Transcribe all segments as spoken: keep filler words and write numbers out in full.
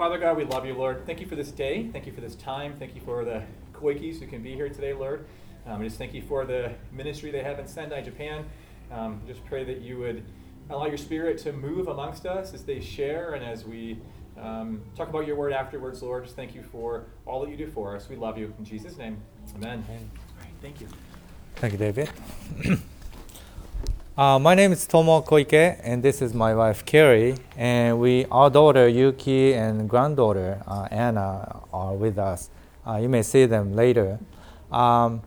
Father God, we love you, Lord. Thank you for this day. Thank you for this time. Thank you for the Koikis who can be here today, Lord. Um, I just thank you for the ministry they have in Sendai, Japan. Um, just pray that you would allow your Spirit to move amongst us as they share and as we um, talk about your word afterwards, Lord. Just thank you for all that you do for us. We love you. In Jesus' name, amen. Amen. All right, thank you. Thank you, David. uh, my name is Tomo Koike, and this is my wife, Carrie. And we, our daughter, Yuki, and granddaughter, uh, Anna, are with us. Uh, you may see them later. Um,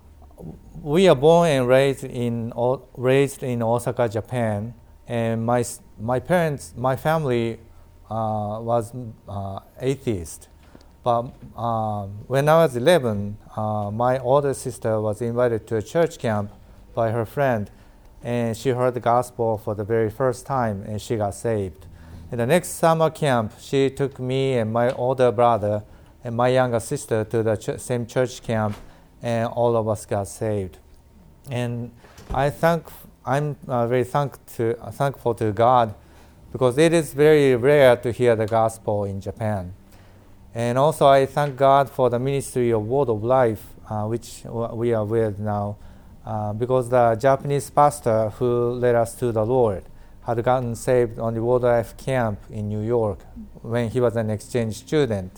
we are born and raised in raised in Osaka, Japan. And my my parents, my family uh, was uh, atheist. But um, when I was eleven, uh, my older sister was invited to a church camp by her friend, and she heard the gospel for the very first time, and she got saved. In the next summer camp, she took me and my older brother and my younger sister to the ch- same church camp, and all of us got saved. And I thank, I'm uh, very thank to, uh, thankful to God, because it is very rare to hear the gospel in Japan. And also I thank God for the ministry of Word of Life, uh, which we are with now, uh, because the Japanese pastor who led us to the Lord had gotten saved on the Word of Life camp in New York when he was an exchange student.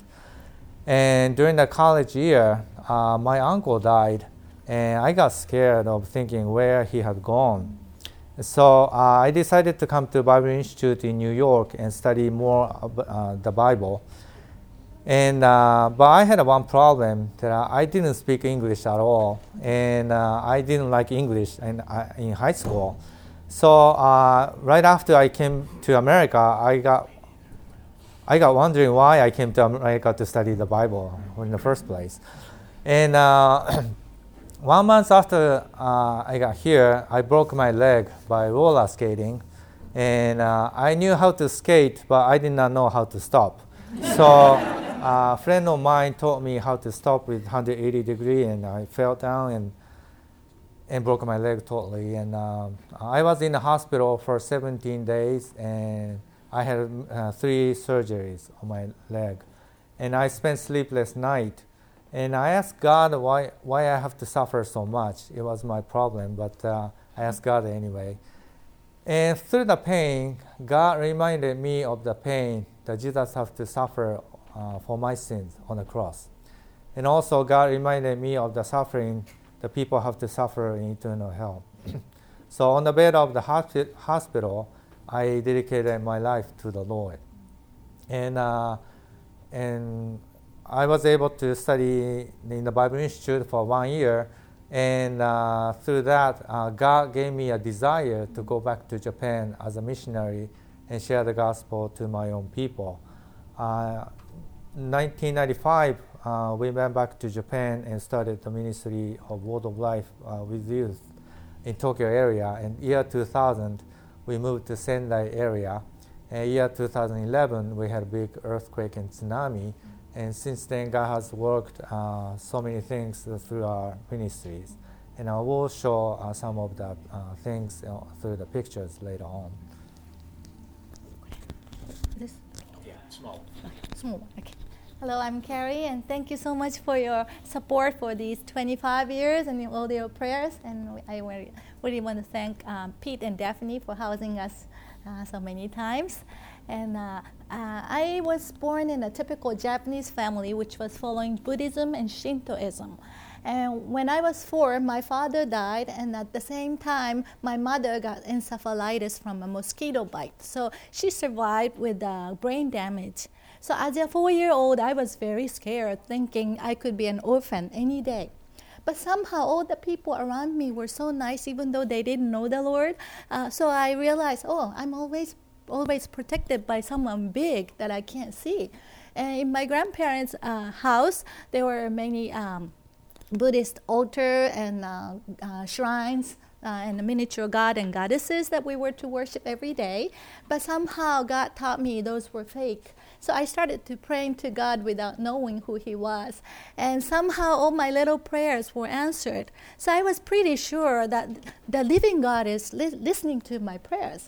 And during the college year, uh, my uncle died, and I got scared of thinking where he had gone. So uh, I decided to come to Bible Institute in New York and study more uh, the Bible. And uh, but I had one problem, that I didn't speak English at all, and uh, I didn't like English in, uh, in high school. So uh, right after I came to America, I got I got wondering why I came to America to study the Bible in the first place. And uh, one month after uh, I got here, I broke my leg by roller skating, and uh, I knew how to skate, but I did not know how to stop. So a friend of mine taught me how to stop with one hundred eighty degree, and I fell down and and broke my leg totally. And um, I was in the hospital for seventeen days, and I had uh, three surgeries on my leg. And I spent sleepless night. And I asked God why why I have to suffer so much. It was my problem, but uh, I asked God anyway. And through the pain, God reminded me of the pain that Jesus had to suffer uh, for my sins on the cross. And also God reminded me of the suffering that people have to suffer in eternal hell. So on the bed of the hospi- hospital, I dedicated my life to the Lord. And uh, and I was able to study in the Bible Institute for one year. And uh, through that, uh, God gave me a desire to go back to Japan as a missionary and share the gospel to my own people. Uh, nineteen ninety-five, uh, we went back to Japan and started the ministry of Word of Life uh, with youth in Tokyo area. And year two thousand, we moved to Sendai area. And year two thousand eleven, we had a big earthquake and tsunami. And since then, God has worked uh, so many things through our ministries. And I will show uh, some of the uh, things uh, through the pictures later on. This? Yeah, small. Small, okay. Hello, I'm Carrie, and thank you so much for your support for these twenty-five years and all your prayers. And I really, really want to thank um, Pete and Daphne for housing us uh, so many times. And uh, uh, I was born in a typical Japanese family, which was following Buddhism and Shintoism. And when I was four, my father died, and at the same time, my mother got encephalitis from a mosquito bite. So she survived with uh, brain damage. So as a four-year-old, I was very scared, thinking I could be an orphan any day. But somehow all the people around me were so nice, even though they didn't know the Lord. Uh, so I realized, oh, I'm always always protected by someone big that I can't see. And in my grandparents' uh, house, there were many um, Buddhist altar and uh, uh, shrines uh, and the miniature god and goddesses that we were to worship every day. But somehow God taught me those were fake. So I started to praying to God without knowing who He was. And somehow all my little prayers were answered. So I was pretty sure that the living God is li- listening to my prayers.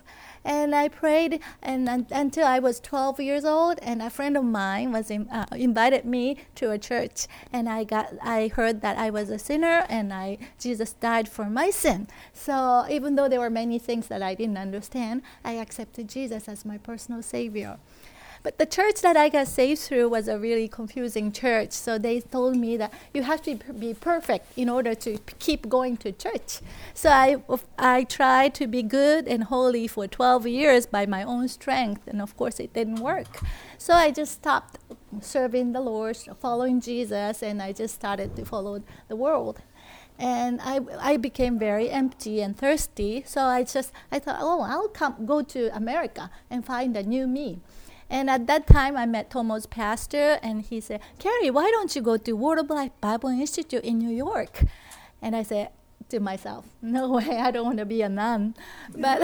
And I prayed and, and until I was twelve years old, and a friend of mine was in, uh, invited me to a church, and I got I heard that I was a sinner, and I Jesus died for my sin. So even though there were many things that I didn't understand, I accepted Jesus as my personal Savior. But the church that I got saved through was a really confusing church. So they told me that you have to be perfect in order to p- keep going to church. So I, I tried to be good and holy for twelve years by my own strength. And of course, it didn't work. So I just stopped serving the Lord, following Jesus, and I just started to follow the world. And I, I became very empty and thirsty. So I just, I thought, oh, I'll come, go to America and find a new me. And at that time, I met Tomo's pastor, and he said, Carrie, why don't you go to Word of Life Bible Institute in New York? And I said to myself, no way, I don't want to be a nun. But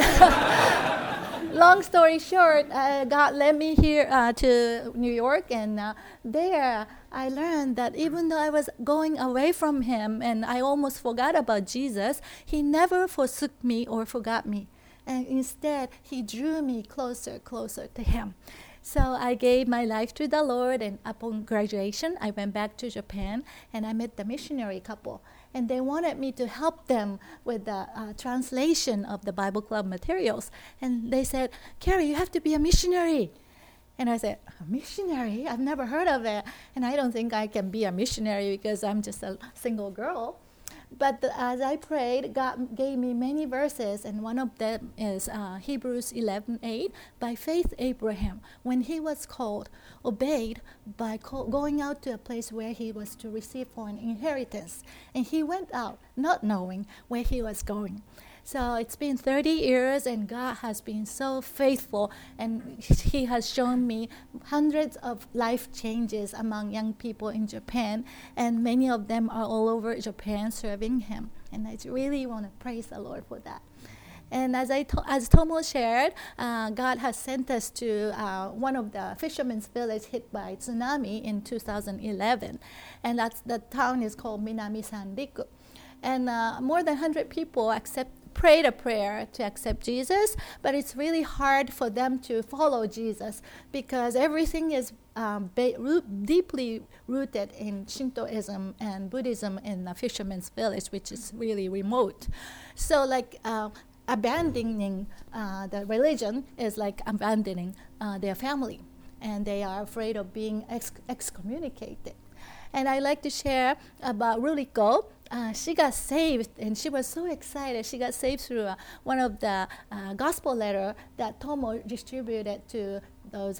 long story short, uh, God led me here uh, to New York, and uh, there I learned that even though I was going away from him and I almost forgot about Jesus, he never forsook me or forgot me. And instead, he drew me closer, closer to him. So I gave my life to the Lord, and upon graduation, I went back to Japan, and I met the missionary couple. And they wanted me to help them with the uh, translation of the Bible Club materials. And they said, Carrie, you have to be a missionary. And I said, a missionary? I've never heard of it. And I don't think I can be a missionary because I'm just a single girl. But the, as I prayed, God gave me many verses, and one of them is uh, Hebrews eleven eight. By faith, Abraham, when he was called, obeyed by co- going out to a place where he was to receive for an inheritance. And he went out, not knowing where he was going. So it's been thirty years, and God has been so faithful, and he has shown me hundreds of life changes among young people in Japan, and many of them are all over Japan serving him. And I really want to praise the Lord for that. And as I to- as Tomo shared, uh, God has sent us to uh, one of the fishermen's village hit by tsunami in two thousand eleven, and that's the town is called Minami Sanriku. And uh, more than one hundred people accept prayed a prayer to accept Jesus, but it's really hard for them to follow Jesus because everything is um, ba- root, deeply rooted in Shintoism and Buddhism in the fisherman's village, which is really remote. So like uh, abandoning uh, the religion is like abandoning uh, their family, and they are afraid of being ex- excommunicated. And I like to share about Ruriko. Uh, she got saved, and she was so excited. She got saved through uh, one of the uh, gospel letter that Tomo distributed to those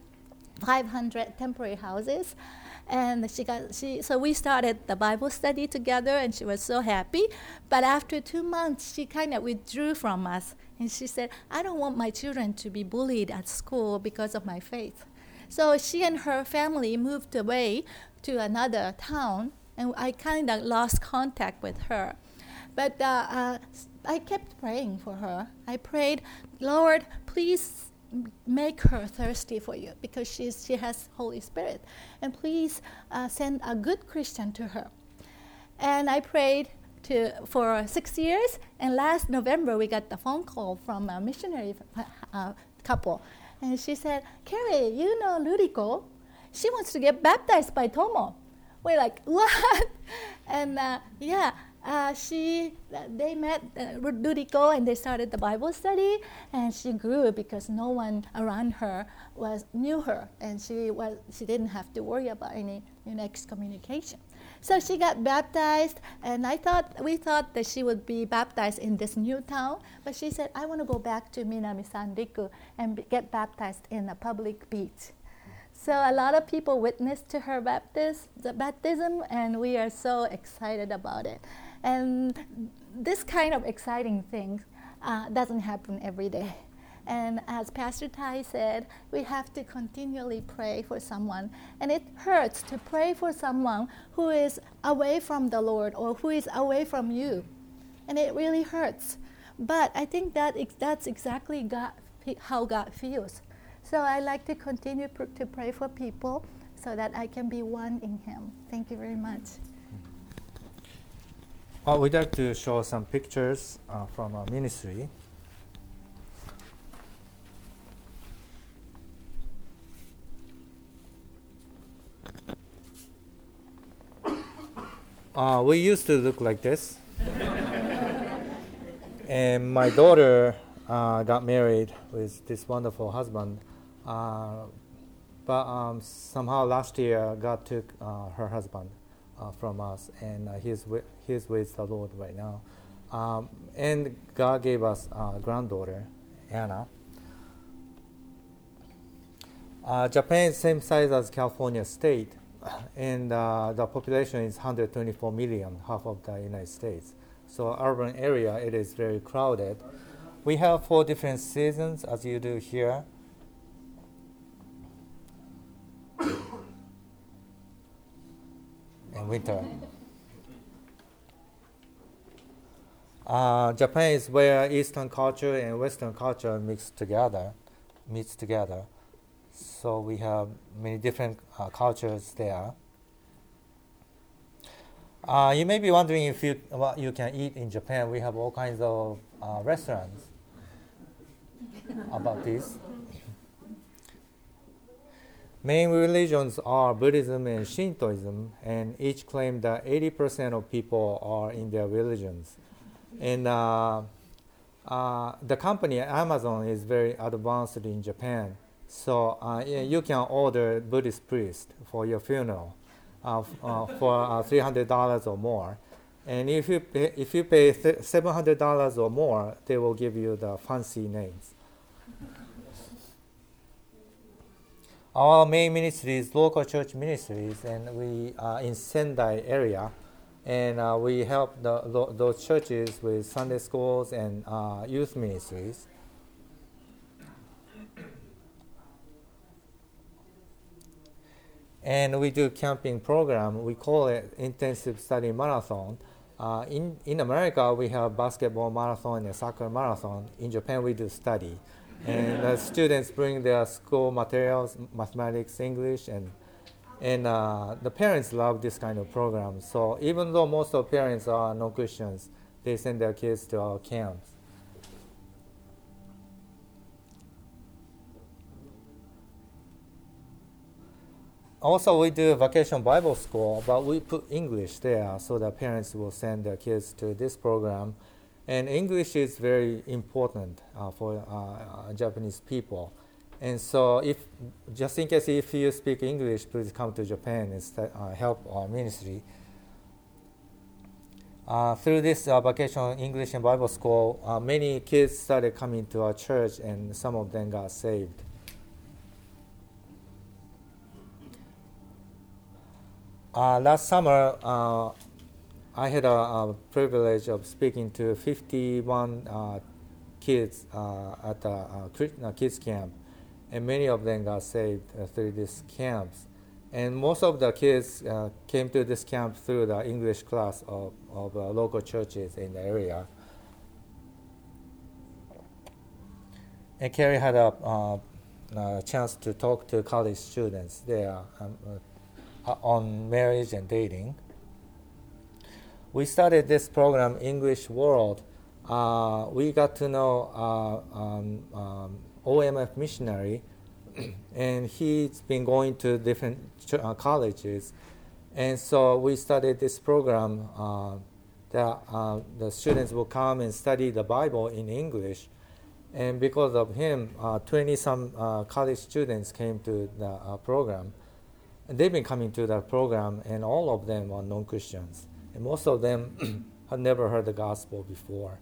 five hundred temporary houses. And she got she so we started the Bible study together, and she was so happy. But after two months, she kind of withdrew from us, and she said, "I don't want my children to be bullied at school because of my faith." So she and her family moved away to another town, and I kind of lost contact with her. But uh, uh, I kept praying for her. I prayed, Lord, please make her thirsty for you because she's, she has Holy Spirit. And please uh, send a good Christian to her. And I prayed to, for six years, and last November we got the phone call from a missionary uh, couple. And she said, Carrie, you know Ruriko? She wants to get baptized by Tomo. We're like, what? And uh, yeah, uh, she, uh, they met uh, Ruriko, and they started the Bible study, and she grew because no one around her was knew her, and she was she didn't have to worry about any you know, excommunication. So she got baptized, and I thought we thought that she would be baptized in this new town, but she said, I want to go back to Minami Sanriku and b- get baptized in a public beach. So a lot of people witnessed to her baptis- the baptism, and we are so excited about it. And this kind of exciting thing uh, doesn't happen every day. And as Pastor Tai said, we have to continually pray for someone. And it hurts to pray for someone who is away from the Lord or who is away from you. And it really hurts. But I think that ex- that's exactly God, how God feels. So I like to continue pr- to pray for people so that I can be one in Him. Thank you very much. Well, we'd like to show some pictures uh, from our ministry. uh, we used to look like this. And my daughter uh, got married with this wonderful husband. Uh, but um, somehow last year, God took uh, her husband uh, from us, and uh, he's, wi- he's with the Lord right now. Um, and God gave us a granddaughter, Anna. Uh, Japan is same size as California state, and uh, the population is one hundred twenty-four million, half of the United States. So urban area, it is very crowded. We have four different seasons, as you do here. And winter. Uh, Japan is where Eastern culture and Western culture mix together, meets together. So we have many different uh, cultures there. Uh, you may be wondering if you what you can eat in Japan. We have all kinds of uh, restaurants about this. Main religions are Buddhism and Shintoism, and each claim that eighty percent of people are in their religions. And uh, uh, the company Amazon is very advanced in Japan. So uh, yeah, you can order Buddhist priest for your funeral uh, f- uh, for uh, three hundred dollars or more. And if you pay, if you pay th- seven hundred dollars or more, they will give you the fancy names. Our main ministry is local church ministries, and we are in Sendai area. And uh, we help the, lo- those churches with Sunday schools and uh, youth ministries. And we do camping program. We call it intensive study marathon. Uh, in, in America, we have basketball marathon and soccer marathon. In Japan, we do study. And the students bring their school materials, mathematics, English, and and uh, the parents love this kind of program. So even though most of parents are non-Christians, they send their kids to our camps. Also, we do vacation Bible school, but we put English there so that parents will send their kids to this program. And English is very important uh, for uh, uh, Japanese people. And so, if just in case if you speak English, please come to Japan and st- uh, help our ministry. Uh, through this uh, vacation English and Bible school, uh, many kids started coming to our church, and some of them got saved. Uh, last summer, uh, I had a, a privilege of speaking to fifty-one uh, kids uh, at a, a, a kids camp, and many of them got saved uh, through these camps. And most of the kids uh, came to this camp through the English class of, of uh, local churches in the area. And Carrie had a, uh, a chance to talk to college students there um, uh, on marriage and dating. We started this program, English World. Uh, we got to know uh, um, um, O M F missionary, and he's been going to different ch- uh, colleges. And so we started this program uh, that uh, the students will come and study the Bible in English. And because of him, uh, twenty-some uh, college students came to the uh, program. And they've been coming to that program, and all of them are non-Christians. And most of them had never heard the gospel before.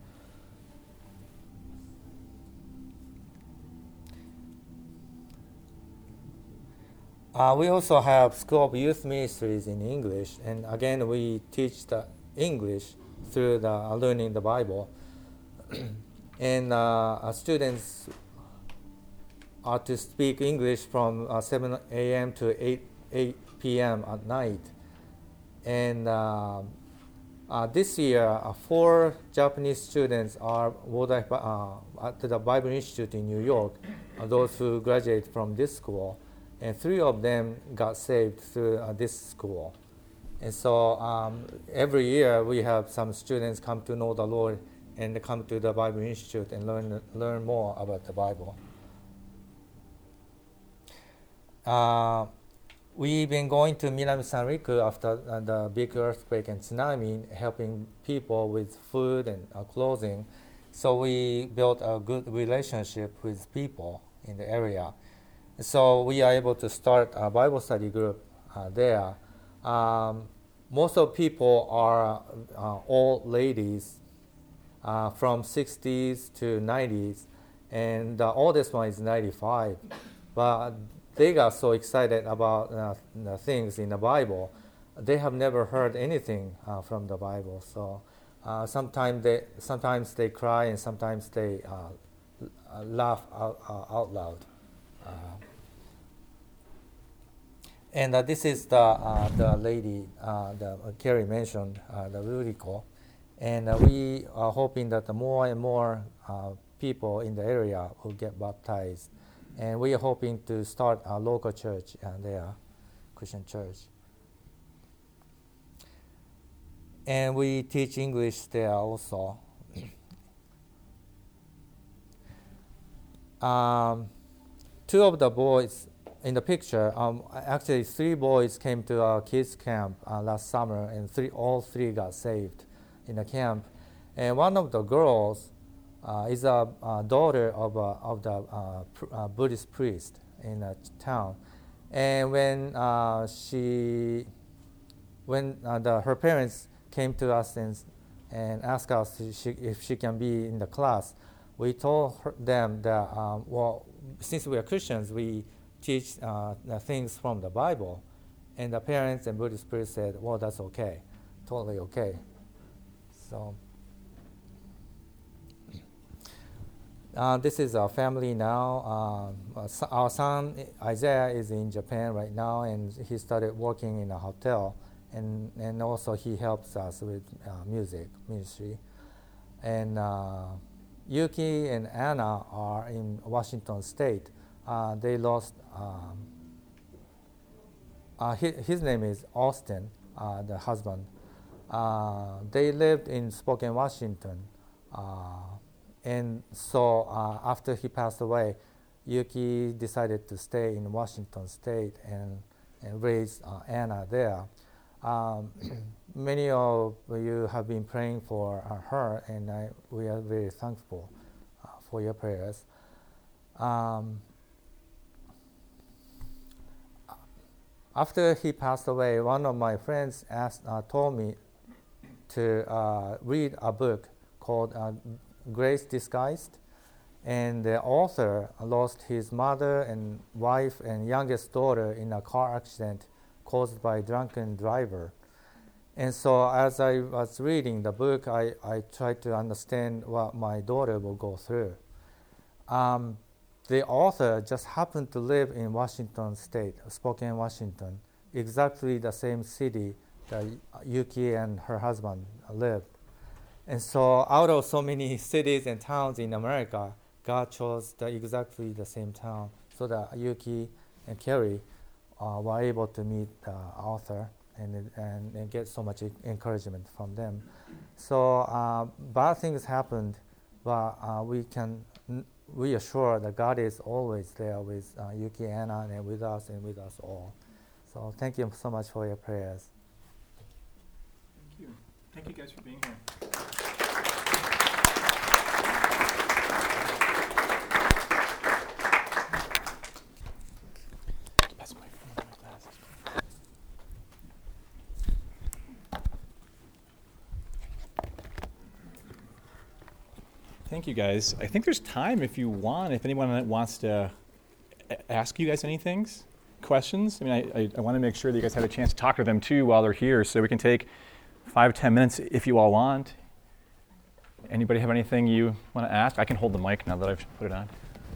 Uh, we also have School of Youth Ministries in English, and again, we teach the English through the uh, learning the Bible. And uh, our students are to speak English from uh, seven a.m. to eight p.m. at night. And uh, uh, this year, uh, four Japanese students are Wodai, uh, at the Bible Institute in New York, uh, those who graduate from this school. And three of them got saved through uh, this school. And so um, every year we have some students come to know the Lord and come to the Bible Institute and learn learn more about the Bible. Uh, we've been going to Minami Sanriku after uh, the big earthquake and tsunami, helping people with food and uh, clothing. So we built a good relationship with people in the area. So we are able to start a Bible study group uh, there. Um, most of people are uh, old ladies uh, from sixties to nineties, and the oldest one is ninety-five. But they got so excited about uh, the things in the Bible. They have never heard anything uh, from the Bible. So uh, sometimes they sometimes they cry and sometimes they uh, laugh out, uh, out loud. Uh, and uh, this is the uh, the lady uh, that uh, Carrie mentioned, uh, the Ruriko, and uh, we are hoping that the more and more uh, people in the area will get baptized, and we are hoping to start a local church uh, there, Christian church. And we teach English there also. um, two of the boys in the picture, um, actually three boys came to our kids camp uh, last summer, and three, all three got saved in the camp. And one of the girls uh, is a, a daughter of, a, of the uh, pr- uh, Buddhist priest in a town. And when uh, she, when uh, the, her parents came to us and, and asked us if she, if she can be in the class, we told her, them that, um, well, since we are Christians, we teach uh, the things from the Bible. And the parents and Buddhist priests said, well, that's okay, totally okay. So uh, this is our family now. Um, our son, Isaiah, is in Japan right now, and he started working in a hotel. And, and also he helps us with uh, music ministry. And uh, Yuki and Anna are in Washington State. Uh, they lost, um, uh, his, his name is Austin, uh, the husband. Uh, they lived in Spokane, Washington. Uh, and so uh, after he passed away, Yuki decided to stay in Washington State and, and raise uh, Anna there. Um, many of you have been praying for uh, her, and I, we are very thankful uh, for your prayers. Um, after he passed away, one of my friends asked, uh, told me to uh, read a book called uh, Grace Disguised, and the author lost his mother and wife and youngest daughter in a car accident caused by a drunken driver. And so as I was reading the book, I, I tried to understand what my daughter will go through. Um, the author just happened to live in Washington State, Spokane, Washington, exactly the same city that Yuki and her husband lived. And so out of so many cities and towns in America, God chose the, exactly the same town so that Yuki and Carrie uh, were able to meet the author and, and, and get so much encouragement from them. So uh, bad things happened, but uh, we can n- reassure that God is always there with uh, Yuki, Anna, and with us and with us all. So thank you so much for your prayers. Thank you. Thank you guys for being here. Thank you, guys. I think there's time if you want, if anyone wants to a- ask you guys anything, questions. I mean, I, I, I want to make sure that you guys have a chance to talk to them too while they're here, so we can take five, ten minutes if you all want. Anybody have anything you want to ask? I can hold the mic now that I've put it on.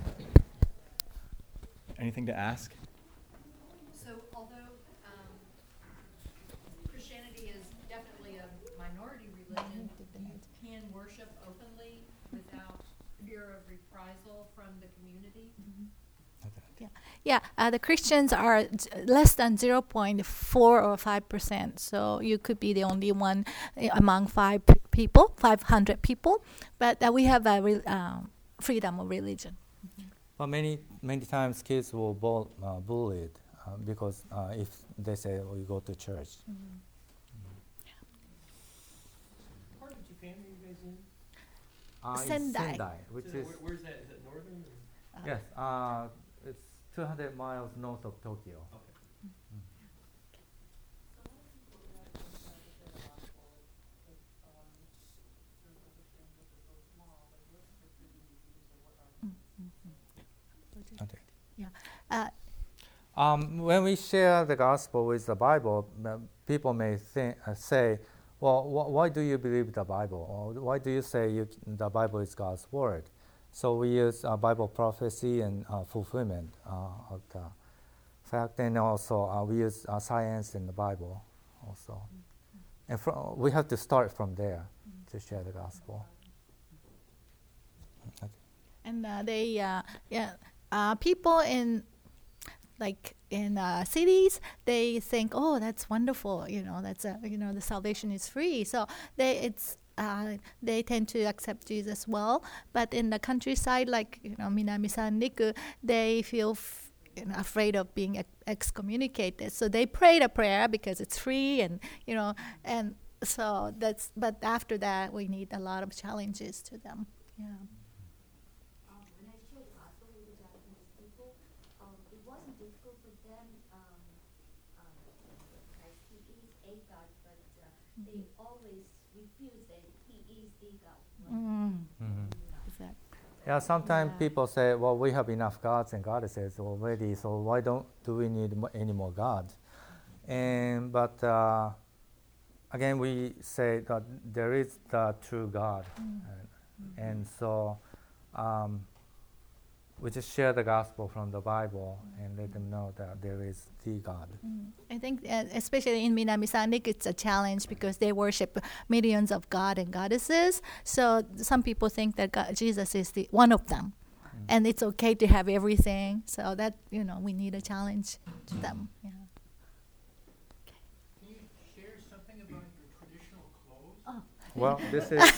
Anything to ask? So although um, Christianity is definitely a minority religion, you can worship openly without fear of reprisal from the community? Yeah, yeah. Uh, the Christians are z- less than zero point four or five percent. So you could be the only one uh, among five p- people, five hundred people. But uh, we have a re- uh, freedom of religion. But many many times kids will bull, uh, bullied uh, because uh, if they say we go to church. Mm. Part of Japan are you guys in? Uh, it's Sendai. Sendai, which So is where, where's that? Is that northern? Or? yes, uh, it's two hundred miles north of Tokyo. Okay. Okay. Yeah. Uh, Um, when we share the gospel with the Bible, uh, people may think, uh, say, well, wh- why do you believe the Bible? Or why do you say you, the Bible is God's word? So we use uh, Bible prophecy and uh, fulfillment uh, of the fact, and also uh, we use uh, science in the Bible also. Mm-hmm. And fro- we have to start from there mm-hmm. to share the gospel. Okay. and uh, they, uh, yeah, uh, people in like in uh, cities, they think, oh, that's wonderful. You know, that's a, you know, the salvation is free. So they it's uh, they tend to accept Jesus well. But in the countryside, like you know, Minami Sanriku, they feel f- you know, afraid of being ex- excommunicated. So they pray the prayer because it's free, and you know, and so that's. But after that, we need a lot of challenges to them. Yeah. Um, when I shared the gospel with the Japanese people, um, it wasn't difficult for them. Um, um, Christ, he is a God, but uh, they always refuse that he is the God. Mm. Mm-hmm. Exactly. Yeah, sometimes Yeah. people say, well, we have enough gods and goddesses already, so why don't do we need mo- any more gods? And but uh, again, we say that there is the true God, Mm. and, and so um, we just share the gospel from the Bible and let them know that there is the God. Mm. I think, uh, especially in Minami Sanrik, it's a challenge because they worship millions of god and goddesses. So some people think that God, Jesus is the one of them, Mm. and it's okay to have everything. So that you know, we need a challenge to them. Yeah. Can you share something about your traditional clothes? Oh. Well, this is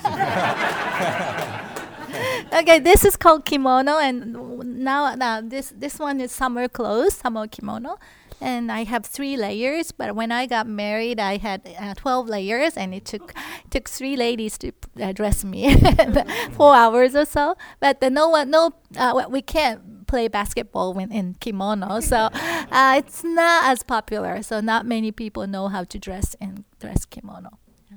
Okay, this is called kimono, and w- now now this this one is summer clothes, summer kimono, and I have three layers. But when I got married, I had uh, twelve layers, and it took took three ladies to uh, dress me, four hours or so. But the no one, no, uh, well, we can't play basketball when in kimono, so uh, it's not as popular. So not many people know how to dress in dress kimono.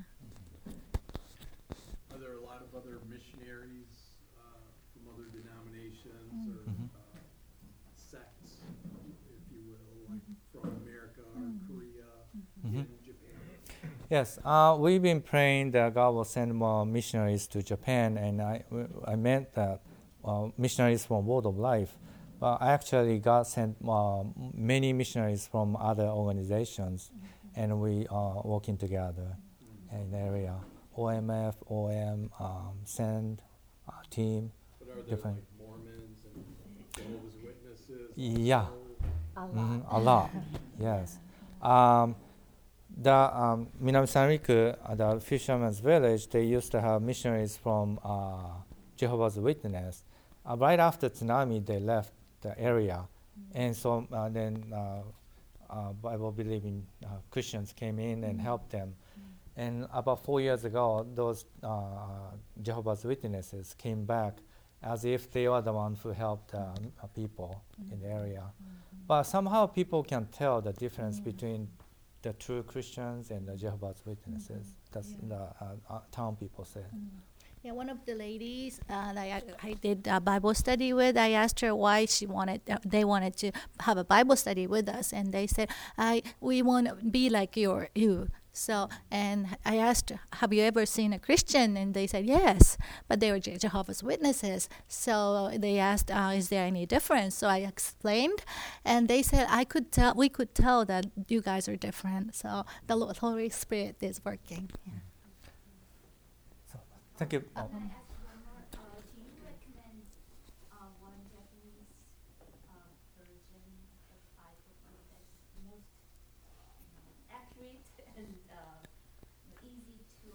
Are there a lot of other missionaries uh, from other denominations or Mhm. uh, sects, if you will, like from America or Korea, Mhm. in Japan? Yes, uh, we've been praying that God will send more missionaries to Japan, and I, I meant that uh, missionaries from World of Life. But actually, God sent uh, many missionaries from other organizations, and we are working together in the area. O M F, O M, um, SEND, uh, team. But are there Different. like Mormons and Jehovah's Witnesses? Yeah. also? Mhm, a lot, yes. Um, the um, Minami Sanriku, uh, the fisherman's village, they used to have missionaries from uh, Jehovah's Witness. Uh, right after tsunami, they left the area, and so uh, then uh, uh, Bible-believing uh, Christians came in and helped them. And about four years ago, those uh, Jehovah's Witnesses came back as if they were the ones who helped uh, uh, people in the area. But somehow people can tell the difference between the true Christians and the Jehovah's Witnesses. That's Yeah. the uh, uh, town people say. Yeah, one of the ladies uh, that I, I did a Bible study with, I asked her why she wanted, uh, they wanted to have a Bible study with us, and they said, "I we want to be like your you." So, and I asked, "Have you ever seen a Christian?" And they said yes, but they were Je- Jehovah's Witnesses. So they asked, uh, "Is there any difference?" So I explained, and they said, "I could tell, we could tell that you guys are different." So the Lord, Holy Spirit is working. Yeah. Thank you. Can I ask one more? Uh, do you recommend uh, one Japanese uh, version of the Bible that's most you know, accurate and uh, easy to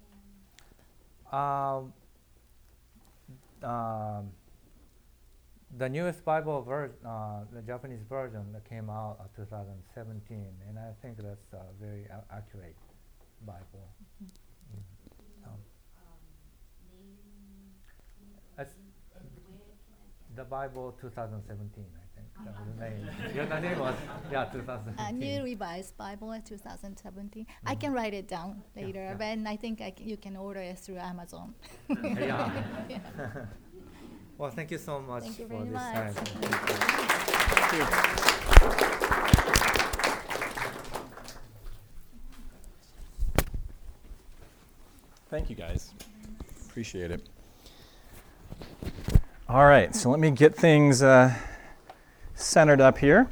understand? Um, um, the newest Bible version, uh, the Japanese version that came out in two thousand seventeen, and I think that's a very a- accurate Bible. Mm. Um, That's the Bible twenty seventeen, I think. That was the name. Yeah, the name was, yeah, twenty seventeen. A New Revised Bible twenty seventeen. I can write it down later, yeah. but I think I c- you can order it through Amazon. Yeah. Yeah. Well, thank you so much Thank you for very this much. time. Thank you, guys. Appreciate it. All right, so let me get things uh, centered up here.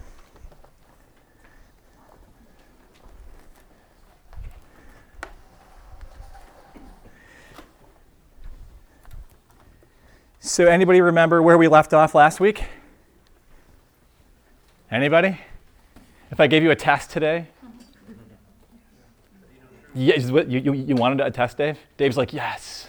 So anybody remember where we left off last week? Anybody? If I gave you a test today? Yes, what, you, you, you wanted a test, Dave? Dave's like, yes.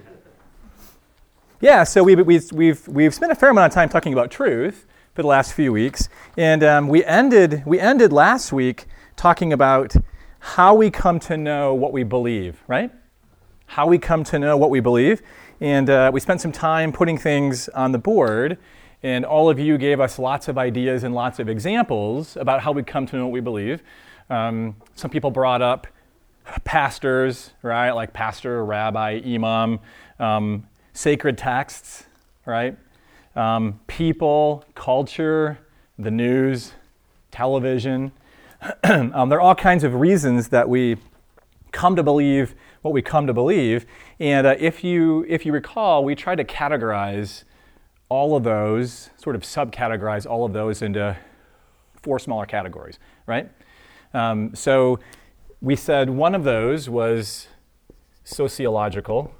Yeah, so we, we've, we've, we've spent a fair amount of time talking about truth for the last few weeks. And um, we ended we ended last week talking about how we come to know what we believe, right? How we come to know what we believe. And uh, we spent some time putting things on the board. And all of you gave us lots of ideas and lots of examples about how we come to know what we believe. Um, some people brought up pastors, right? Like pastor, rabbi, imam, um, sacred texts, right? Um, people, culture, the news, television. um, there are all kinds of reasons that we come to believe what we come to believe. And uh, if you if you recall, we tried to categorize all of those, sort of subcategorize all of those into four smaller categories, right? Um, so we said one of those was sociological.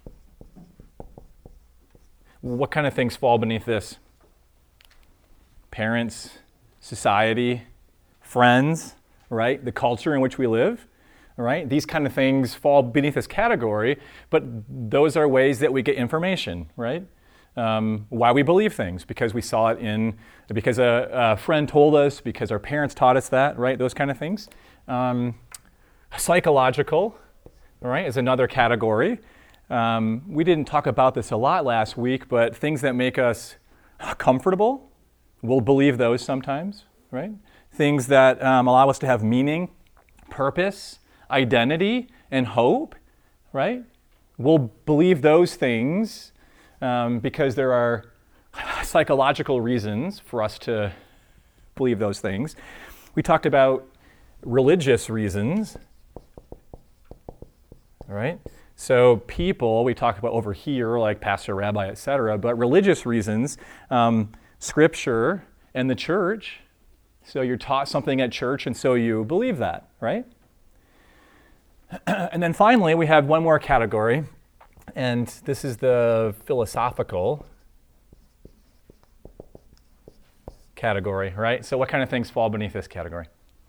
What kind of things fall beneath this? Parents, society, friends, right? The culture in which we live, right? These kind of things fall beneath this category, but those are ways that we get information, right? Um, why we believe things, because we saw it in, because a, a friend told us, because our parents taught us that, right? Those kind of things. Um, psychological, right, is another category. Um, we didn't talk about this a lot last week, but things that make us comfortable, we'll believe those sometimes, right? Things that um, allow us to have meaning, purpose, identity, and hope, right? We'll believe those things um, because there are psychological reasons for us to believe those things. We talked about religious reasons, all right? So people, we talked about over here, like pastor, rabbi, et cetera, but religious reasons, um, scripture and the church. So you're taught something at church, and so you believe that, right? And then finally, we have one more category, and this is the philosophical category, right? So what kind of things fall beneath this category?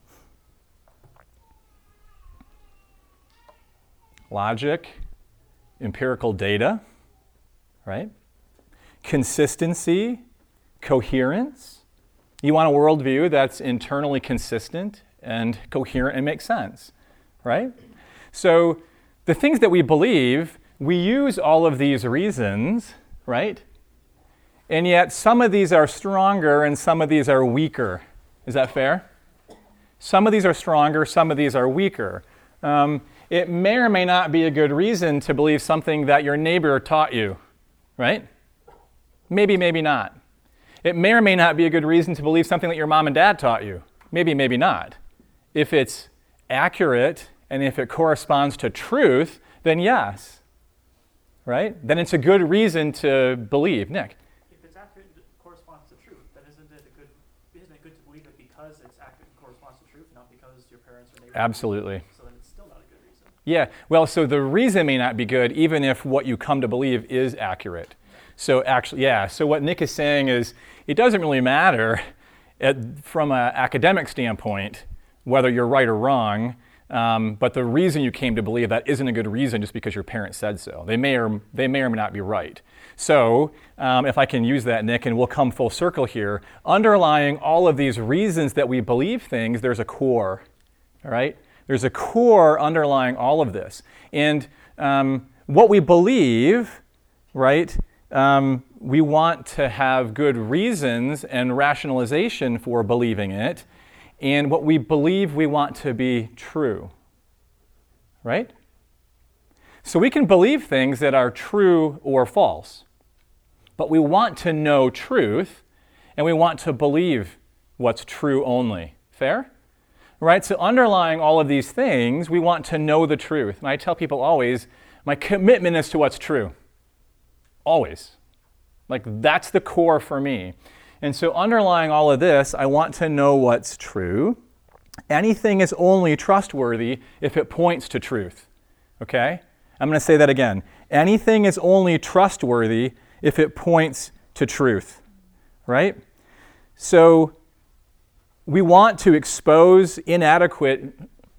Logic, empirical data, right? Consistency, coherence. You want a worldview that's internally consistent and coherent and makes sense, right? So the things that we believe, we use all of these reasons, right? And yet some of these are stronger and some of these are weaker. Is that fair? Some of these are stronger, some of these are weaker. Um, it may or may not be a good reason to believe something that your neighbor taught you, right? Maybe, maybe not. It may or may not be a good reason to believe something that your mom and dad taught you. Maybe, maybe not. If it's accurate and if it corresponds to truth, then yes, right? Then it's a good reason to believe. Nick? If it's accurate and corresponds to truth, then isn't it a good, isn't it good to believe it because it's accurate and corresponds to truth, not because your parents or neighbors? Absolutely. So then it's still not a good reason. Yeah, well, so the reason may not be good, even if what you come to believe is accurate. So actually, yeah, so what Nick is saying is it doesn't really matter at, from an academic standpoint whether you're right or wrong. Um, but the reason you came to believe that isn't a good reason just because your parents said so. They may or they may or may not be right. So um, if I can use that, Nick, and we'll come full circle here, underlying all of these reasons that we believe things, there's a core, all right? There's a core underlying all of this. And um, what we believe, right, um, we want to have good reasons and rationalization for believing it. And what we believe we want to be true, right? So we can believe things that are true or false, but we want to know truth, and we want to believe what's true only. Fair? Right? So underlying all of these things, we want to know the truth. And I tell people always, my commitment is to what's true. Always. Like, that's the core for me. And so underlying all of this, I want to know what's true. Anything is only trustworthy if it points to truth. Okay? I'm going to say that again. Anything is only trustworthy if it points to truth. Right? So we want to expose inadequate,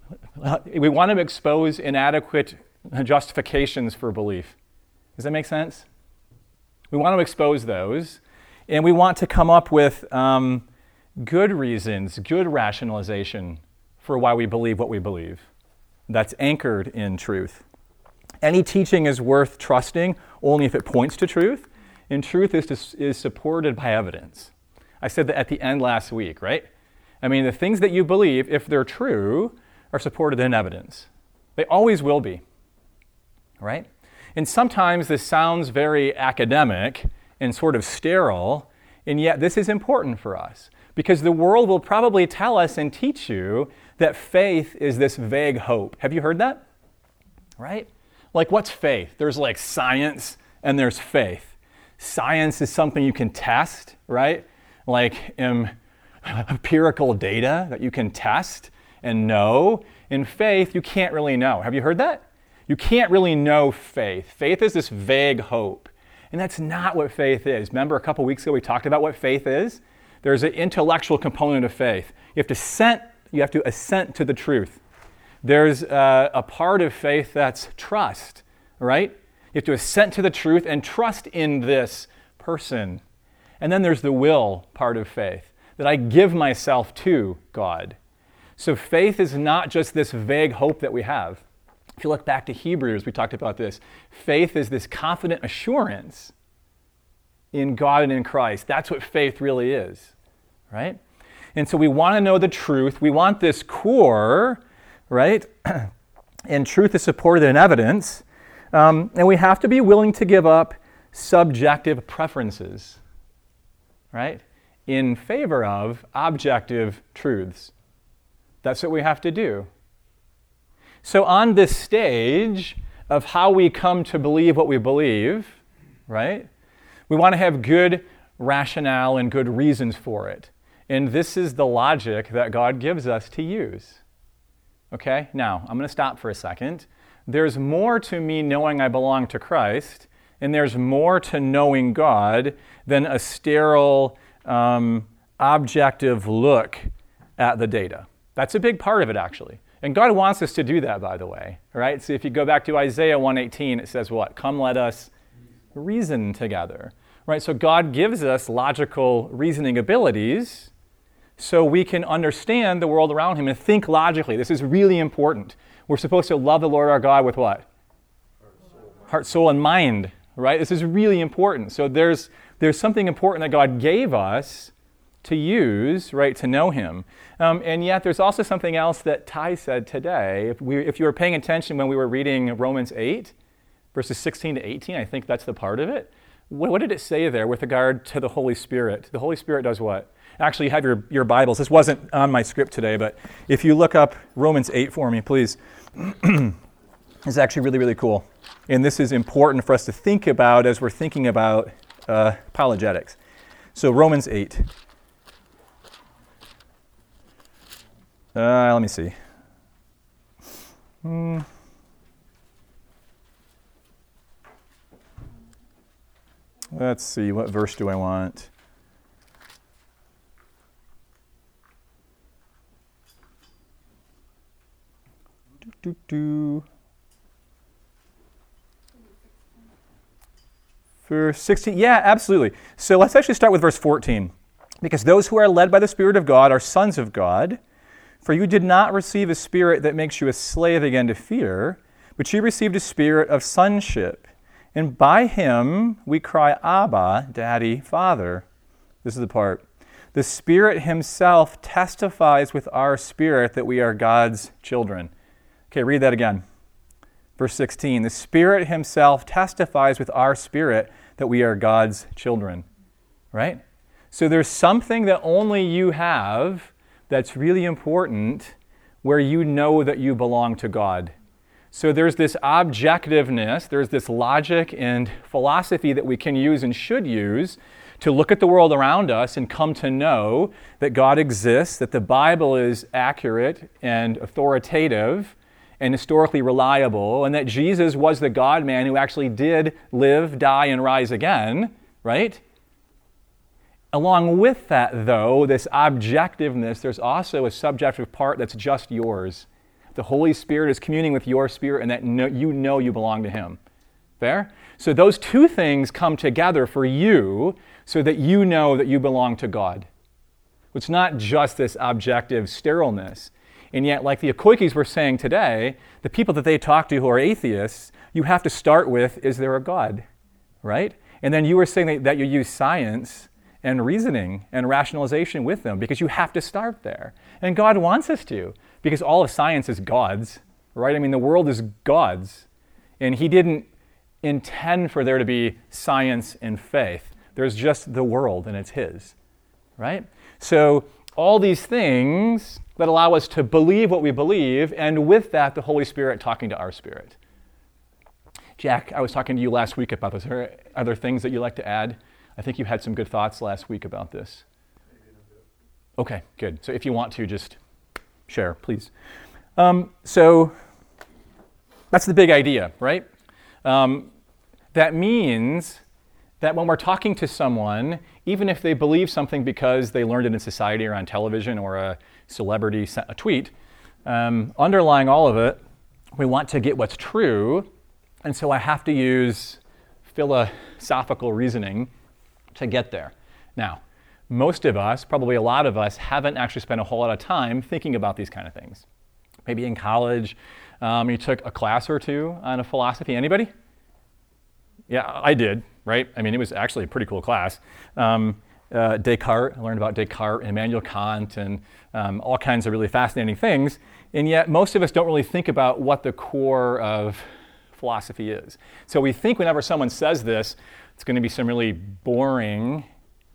we want to expose inadequate justifications for belief. Does that make sense? We want to expose those. And we want to come up with um, good reasons, good rationalization for why we believe what we believe. That's anchored in truth. Any teaching is worth trusting only if it points to truth, and truth is, to, is supported by evidence. I said that at the end last week, right? I mean, the things that you believe, if they're true, are supported in evidence. They always will be, right? And sometimes this sounds very academic and sort of sterile, and yet this is important for us because the world will probably tell us and teach you that faith is this vague hope. Have you heard that? Right? Like, what's faith? There's like science and there's faith. Science is something you can test, right? Like um, empirical data that you can test and know. In faith, you can't really know. Have you heard that? You can't really know faith. Faith is this vague hope. And that's not what faith is. Remember a couple weeks ago we talked about what faith is? There's an intellectual component of faith. You have to assent, you have to assent to the truth. There's a, a part of faith that's trust, right? You have to assent to the truth and trust in this person. And then there's the will part of faith, that I give myself to God. So faith is not just this vague hope that we have. If you look back to Hebrews, we talked about this. Faith is this confident assurance in God and in Christ. That's what faith really is, right? And so we want to know the truth. We want this core, right? And truth is supported in evidence. Um, and we have to be willing to give up subjective preferences, right? In favor of objective truths. That's what we have to do. So on this stage of how we come to believe what we believe, right, we want to have good rationale and good reasons for it. And this is the logic that God gives us to use. Okay? Now, I'm going to stop for a second. There's more to me knowing I belong to Christ, and there's more to knowing God than a sterile, um, objective look at the data. That's a big part of it, actually. And God wants us to do that, by the way, right? So if you go back to Isaiah one eighteen, it says what? Come, let us reason together, right? So God gives us logical reasoning abilities so we can understand the world around him and think logically. This is really important. We're supposed to love the Lord our God with what? Heart, soul, Heart, soul and mind, right? This is really important. So there's there's something important that God gave us to use, right, to know him. Um, and yet there's also something else that Ty said today. If, we, if you were paying attention when we were reading Romans eight, verses sixteen to eighteen, I think that's the part of it. What, what did it say there with regard to the Holy Spirit? The Holy Spirit does what? Actually, you have your, your Bibles. This wasn't on my script today, but if you look up Romans eight for me, please. It's actually really, really cool. And this is important for us to think about as we're thinking about uh, apologetics. So Romans eight. Uh, let me see. Hmm. Let's see, what verse do I want? do, do. Verse sixteen, yeah, absolutely. So let's actually start with verse fourteen. Because those who are led by the Spirit of God are sons of God. For you did not receive a spirit that makes you a slave again to fear, but you received a spirit of sonship. And by him we cry, Abba, Daddy, Father. This is the part. The Spirit himself testifies with our spirit that we are God's children. Okay, read that again. Verse sixteen, the Spirit himself testifies with our spirit that we are God's children. Right? So there's something that only you have that's really important where you know that you belong to God. So there's this objectiveness, there's this logic and philosophy that we can use and should use to look at the world around us and come to know that God exists, that the Bible is accurate and authoritative and historically reliable, and that Jesus was the God-man who actually did live, die, and rise again, right? Along with that, though, this objectiveness, there's also a subjective part that's just yours. The Holy Spirit is communing with your spirit, and that no, you know you belong to him. Fair? So those two things come together for you so that you know that you belong to God. It's not just this objective sterileness. And yet, like the Akoikis were saying today, the people that they talk to who are atheists, you have to start with, is there a God? Right? And then you were saying that, that you use science and reasoning and rationalization with them because you have to start there. And God wants us to, because all of science is God's, right? I mean, the world is God's. And he didn't intend for there to be science and faith. There's just the world, and it's his, right? So all these things that allow us to believe what we believe, and with that, the Holy Spirit talking to our spirit. Jack, I was talking to you last week about this. Are, are there things that you'd like to add? I think you had some good thoughts last week about this. Okay, good. So if you want to, just share, please. Um, so that's the big idea, right? Um, that means that when we're talking to someone, even if they believe something because they learned it in society or on television or a celebrity sent a tweet, um, underlying all of it, we want to get what's true, and so I have to use philosophical reasoning to get there. Now, most of us, probably a lot of us, haven't actually spent a whole lot of time thinking about these kind of things. Maybe in college, um, you took a class or two on a philosophy. Anybody? Yeah, I did, right? I mean, it was actually a pretty cool class. Um, uh, Descartes, I learned about Descartes and Immanuel Kant and um, all kinds of really fascinating things. And yet, most of us don't really think about what the core of philosophy is. So we think whenever someone says this, it's going to be some really boring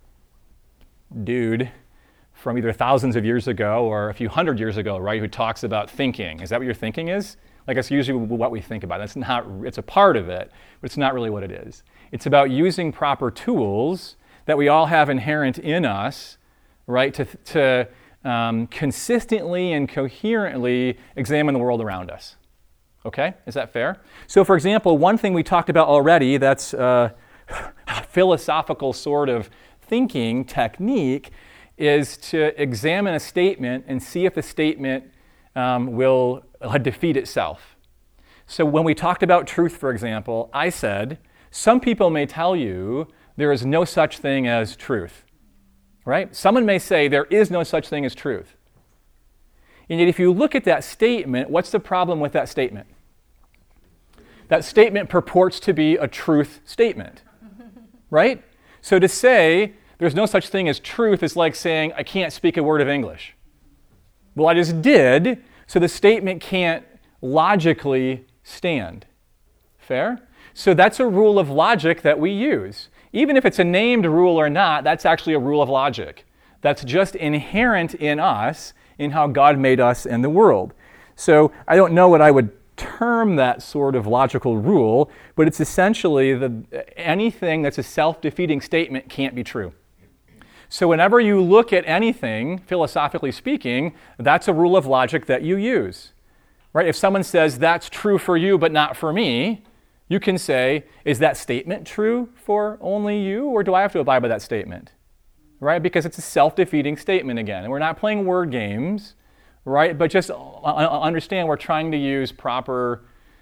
dude from either thousands of years ago or a few hundred years ago, right, who talks about thinking. Is that what your thinking is? Like, that's usually what we think about. That's not, it's a part of it, but it's not really what it is. It's about using proper tools that we all have inherent in us, right, to, to um, consistently and coherently examine the world around us. Okay? Is that fair? So, for example, one thing we talked about already that's uh, philosophical sort of thinking technique is to examine a statement and see if the statement um, will uh, defeat itself. So when we talked about truth, for example, I said, some people may tell you there is no such thing as truth, right? Someone may say there is no such thing as truth. And yet if you look at that statement, what's the problem with that statement? That statement purports to be a truth statement, right? So to say there's no such thing as truth is like saying I can't speak a word of English. Well, I just did, so the statement can't logically stand. Fair? So that's a rule of logic that we use. Even if it's a named rule or not, that's actually a rule of logic. That's just inherent in us, in how God made us and the world. So I don't know what I would term that sort of logical rule, but it's essentially that anything that's a self-defeating statement can't be true. So whenever you look at anything, philosophically speaking, that's a rule of logic that you use. Right? If someone says that's true for you but not for me, you can say, is that statement true for only you, or do I have to abide by that statement? Right? Because it's a self-defeating statement again. And we're not playing word games. right? But just understand we're trying to use proper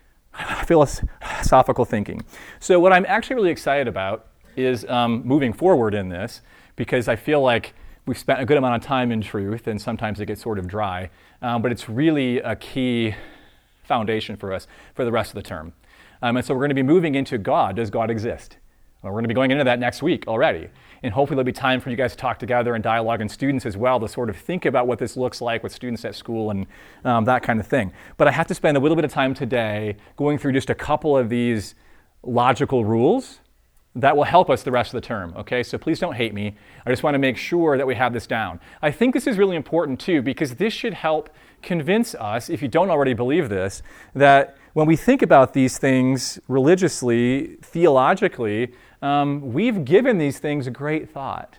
philosophical thinking. So what I'm actually really excited about is um, moving forward in this, because I feel like we've spent a good amount of time in truth, and sometimes it gets sort of dry, um, but it's really a key foundation for us for the rest of the term. Um, and so we're going to be moving into God. Does God exist? Well, we're going to be going into that next week already. And hopefully there'll be time for you guys to talk together and dialogue, and students as well, to sort of think about what this looks like with students at school and um, that kind of thing. But I have to spend a little bit of time today going through just a couple of these logical rules that will help us the rest of the term, okay? So please don't hate me. I just want to make sure that we have this down. I think this is really important too, because this should help convince us, if you don't already believe this, that when we think about these things religiously, theologically, um, we've given these things great thought,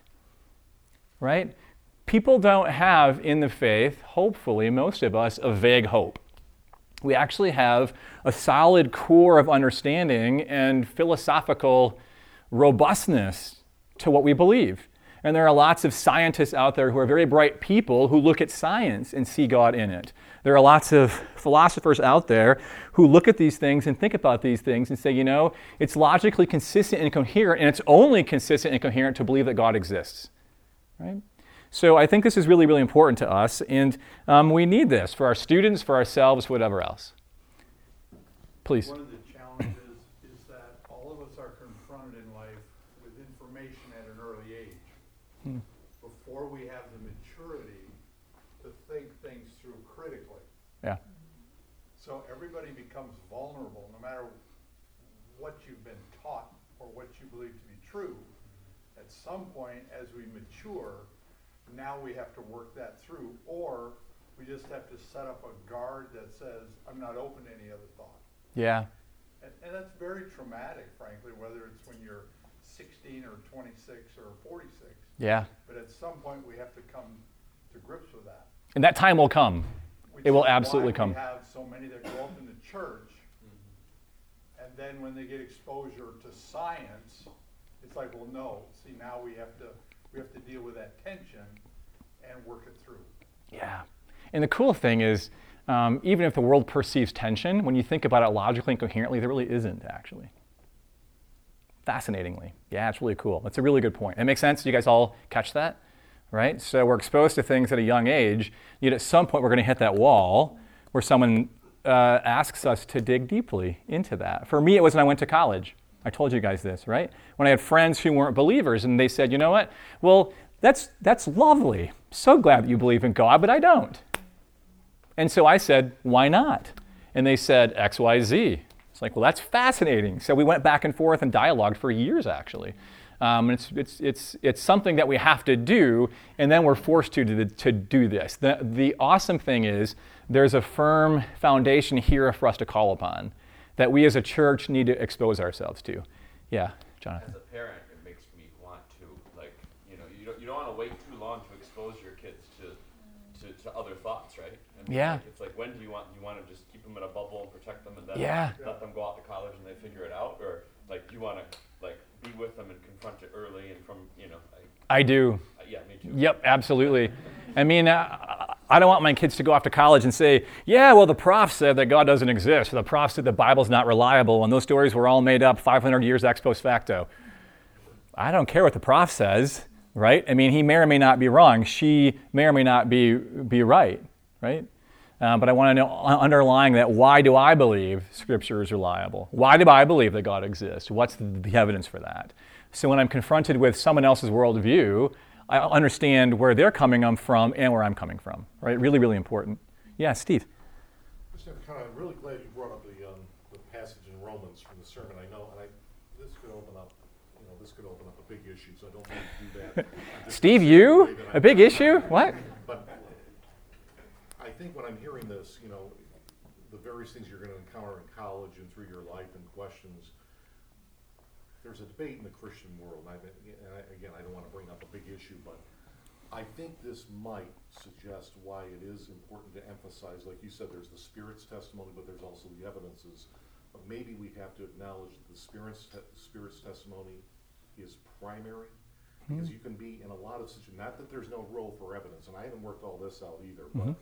right? People don't have in the faith, hopefully, most of us, a vague hope. We actually have a solid core of understanding and philosophical robustness to what we believe. And there are lots of scientists out there who are very bright people who look at science and see God in it. There are lots of philosophers out there who look at these things and think about these things and say, you know, it's logically consistent and coherent, and it's only consistent and coherent to believe that God exists, right? So I think this is really, really important to us, and um, we need this for our students, for ourselves, whatever else. Please. One of the challenges is that all of us are confronted in life with information at an early age, hmm. before we have the maturity to think things through critically. Yeah. So everybody becomes vulnerable, no matter what you've been taught or what you believe to be true. At some point, as we mature, now we have to work that through, or we just have to set up a guard that says, I'm not open to any other thought. Yeah. And, and that's very traumatic, frankly, whether it's when you're sixteen or twenty-six or forty-six. Yeah. But at some point, we have to come to grips with that. And that time will come. Which it will is absolutely why come. We have so many that grow up in the church, mm-hmm. and then when they get exposure to science, it's like, well, no. See, now we have to we have to deal with that tension and work it through. Yeah. And the cool thing is, um, even if the world perceives tension, when you think about it logically and coherently, there really isn't, actually. Fascinatingly. Yeah, it's really cool. That's a really good point. It makes sense? You guys all catch that? Right? So we're exposed to things at a young age, yet at some point we're going to hit that wall where someone uh, asks us to dig deeply into that. For me, it was when I went to college. I told you guys this, right? When I had friends who weren't believers, and they said, you know what? Well, that's that's lovely. So glad that you believe in God, but I don't. And so I said, why not? And they said, X, Y, Z. It's like, well, that's fascinating. So we went back and forth and dialogued for years, actually. Um, it's, it's, it's, it's something that we have to do, and then we're forced to, to, to do this. The, the awesome thing is there's a firm foundation here for us to call upon that we as a church need to expose ourselves to. Yeah, Jonathan. As a parent, it makes me want to, like, you know, you don't, you don't want to wait too long to expose your kids to, to, to other thoughts, right? I mean, yeah. Like, it's like, when do you want, you want to just keep them in a bubble and protect them and then yeah. let them go out to college and they figure it out? Or, like, do you want to, like, be with them and confront it early and from, you know? Like, I do. Uh, yeah, me too. Yep, absolutely. I mean, uh, I don't want my kids to go off to college and say, yeah, well, the prof said that God doesn't exist, or the prof said the Bible's not reliable, and those stories were all made up five hundred years ex post facto. I don't care what the prof says, right? I mean, he may or may not be wrong. She may or may not be, be right, right? Uh, but I want to know, underlying that, why do I believe Scripture is reliable? Why do I believe that God exists? What's the, the evidence for that? So when I'm confronted with someone else's worldview, I understand where they're coming from and where I'm coming from, right? Really, really important. Yeah, Steve. Just kind of really glad you brought up the, um, the passage in Romans from the sermon. I know, and I, this could open up, you know, this could open up a big issue, so I don't want to do that. Steve, you? A big issue? What? But I think when I'm hearing this, you know, the various things you're going to encounter in college and through your life and questions, there's a debate in the Christian world, and, I, and I, again, I don't want to bring up a big issue, but I think this might suggest why it is important to emphasize, like you said, there's the Spirit's testimony, but there's also the evidences. But maybe we have to acknowledge that the Spirit's, te- Spirit's testimony is primary, because mm-hmm. you can be in a lot of situations, not that there's no role for evidence, and I haven't worked all this out either, but mm-hmm.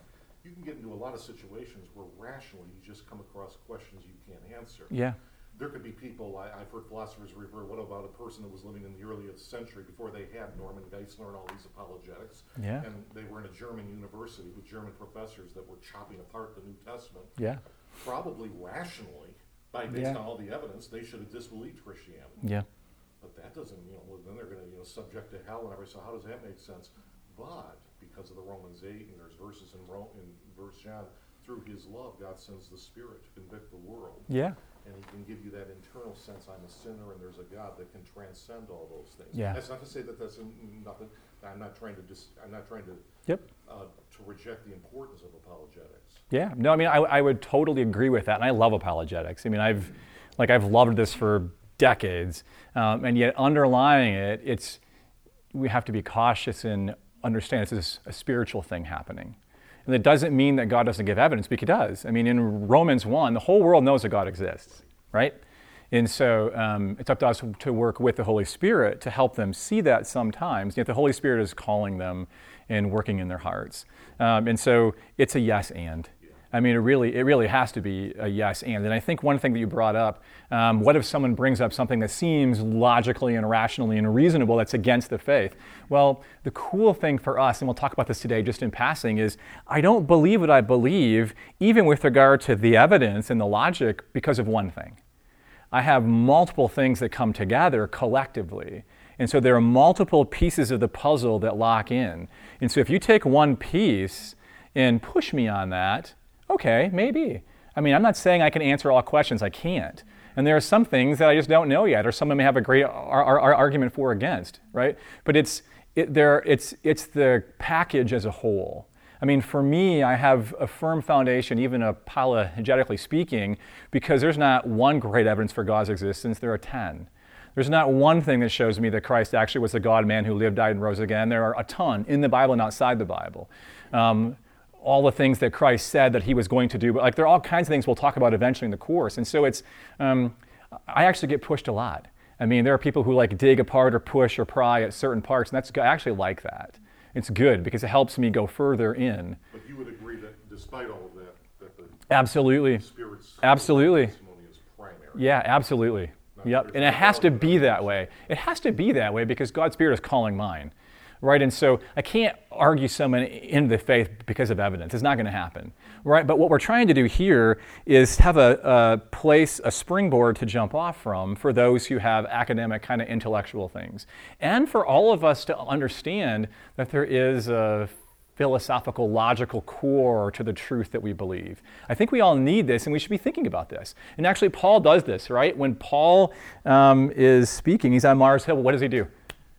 you can get into a lot of situations where rationally you just come across questions you can't answer. Yeah. There could be people, I, I've heard philosophers refer, what about a person that was living in the earliest century before they had Norman Geisler and all these apologetics? Yeah. And they were in a German university with German professors that were chopping apart the New Testament. Yeah. Probably rationally, by based Yeah. on all the evidence, they should have disbelieved Christianity. Yeah. But that doesn't, you know, well, then they're going to, you know, subject to hell and everything. So how does that make sense? But because of the Romans eight, and there's verses in, Ro- in verse John, through his love, God sends the Spirit to convict the world. Yeah. And he can give you that internal sense, I'm a sinner, and there's a God that can transcend all those things. Yeah. That's not to say that that's n- nothing. I'm not trying to dis, I'm not trying to Yep. uh, to reject the importance of apologetics. Yeah, no, I mean, I, I would totally agree with that, and I love apologetics. I mean, I've, like, I've loved this for decades, um, and yet underlying it, it's, we have to be cautious and understand this is a spiritual thing happening. And it doesn't mean that God doesn't give evidence, because he does. I mean, in Romans one, the whole world knows that God exists, right? And so um, it's up to us to work with the Holy Spirit to help them see that sometimes, yet the Holy Spirit is calling them and working in their hearts. Um, and so it's a yes and. I mean, it really, it really has to be a yes and. And I think one thing that you brought up, um, what if someone brings up something that seems logically and rationally and reasonable that's against the faith? Well, the cool thing for us, and we'll talk about this today just in passing, is I don't believe what I believe, even with regard to the evidence and the logic, because of one thing. I have multiple things that come together collectively. And so there are multiple pieces of the puzzle that lock in. And so if you take one piece and push me on that, okay, maybe. I mean, I'm not saying I can answer all questions. I can't. And there are some things that I just don't know yet, or someone may have a great ar- ar- argument for or against, right? But it's it, there. It's it's the package as a whole. I mean, for me, I have a firm foundation, even apologetically speaking, because there's not one great evidence for God's existence. There are ten. There's not one thing that shows me that Christ actually was the God-man who lived, died, and rose again. There are a ton in the Bible and outside the Bible. Um, all the things that Christ said that he was going to do. But like there are all kinds of things we'll talk about eventually in the course. And so it's, um, I actually get pushed a lot. I mean, there are people who like dig apart or push or pry at certain parts, and that's I actually like that. It's good because it helps me go further in. But you would agree that despite all of that, that the absolutely, Spirit's absolutely, testimony is primary. Yeah, absolutely. Not Yep, and it has to be that way. It has to be that way because God's Spirit is calling mine. Right, and so I can't argue someone into the faith because of evidence. It's not going to happen, right? But what we're trying to do here is have a, a place, a springboard to jump off from for those who have academic kind of intellectual things. And for all of us to understand that there is a philosophical, logical core to the truth that we believe. I think we all need this, and we should be thinking about this. And actually, Paul does this, right? When Paul um, is speaking, he's on Mars Hill. What does he do?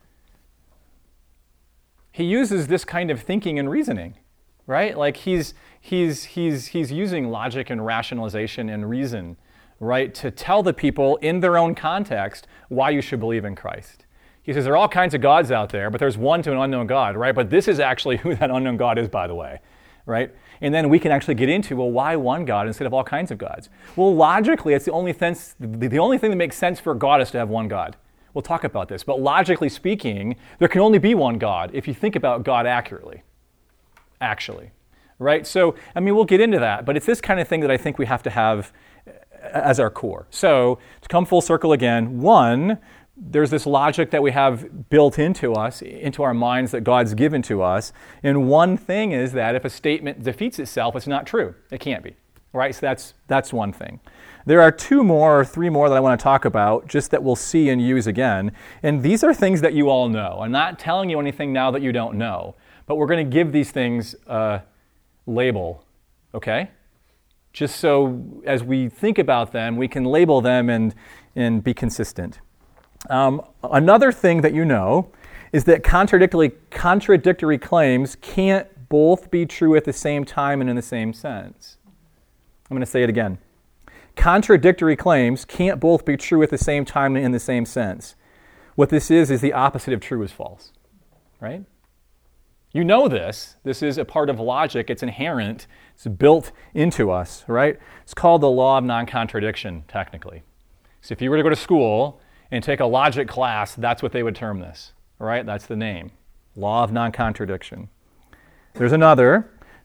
He uses this kind of thinking and reasoning, right? Like he's he's he's he's using logic and rationalization and reason, right, to tell the people in their own context why you should believe in Christ. He says there are all kinds of gods out there, but there's one to an unknown God, right? But this is actually who that unknown God is, by the way, right? And then we can actually get into, well, why one God instead of all kinds of gods? Well, logically, it's the only sense, the only thing that makes sense for God is to have one God. We'll talk about this, but logically speaking, there can only be one God if you think about God accurately, actually, right? So, I mean, we'll get into that, but it's this kind of thing that I think we have to have as our core. So, to come full circle again, one, there's this logic that we have built into us, into our minds that God's given to us, and one thing is that if a statement defeats itself, it's not true. It can't be, right? So that's that's one thing. There are two more or three more that I want to talk about, just that we'll see and use again. And these are things that you all know. I'm not telling you anything now that you don't know, but we're going to give these things a label, okay? Just so as we think about them, we can label them and, and be consistent. Um, another thing that you know is that contradictory, contradictory claims can't both be true at the same time and in the same sense. I'm going to say it again. Contradictory claims can't both be true at the same time and in the same sense. What this is, is the opposite of true is false, right? You know this. This is a part of logic. It's inherent. It's built into us, right? It's called the law of non-contradiction, technically. So if you were to go to school and take a logic class, that's what they would term this, right? That's the name, law of non-contradiction. There's another.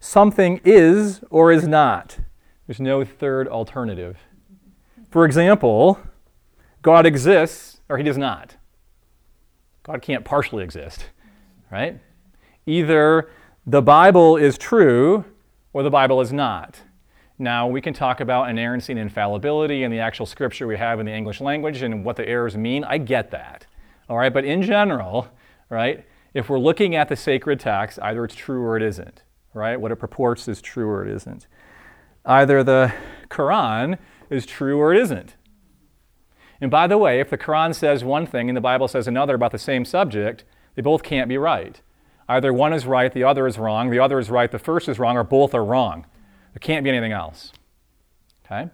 something is or is not. There's no third alternative. For example, God exists or he does not. God can't partially exist, right? Either the Bible is true or the Bible is not. Now, we can talk about inerrancy and infallibility and the actual scripture we have in the English language and what the errors mean. I get that, all right? But in general, right, if we're looking at the sacred text, either it's true or it isn't, right? What it purports is true or it isn't. Either the Quran is true or it isn't. And by the way, if the Quran says one thing and the Bible says another about the same subject, they both can't be right. Either one is right, the other is wrong, the other is right, the first is wrong, or both are wrong. There can't be anything else. Okay?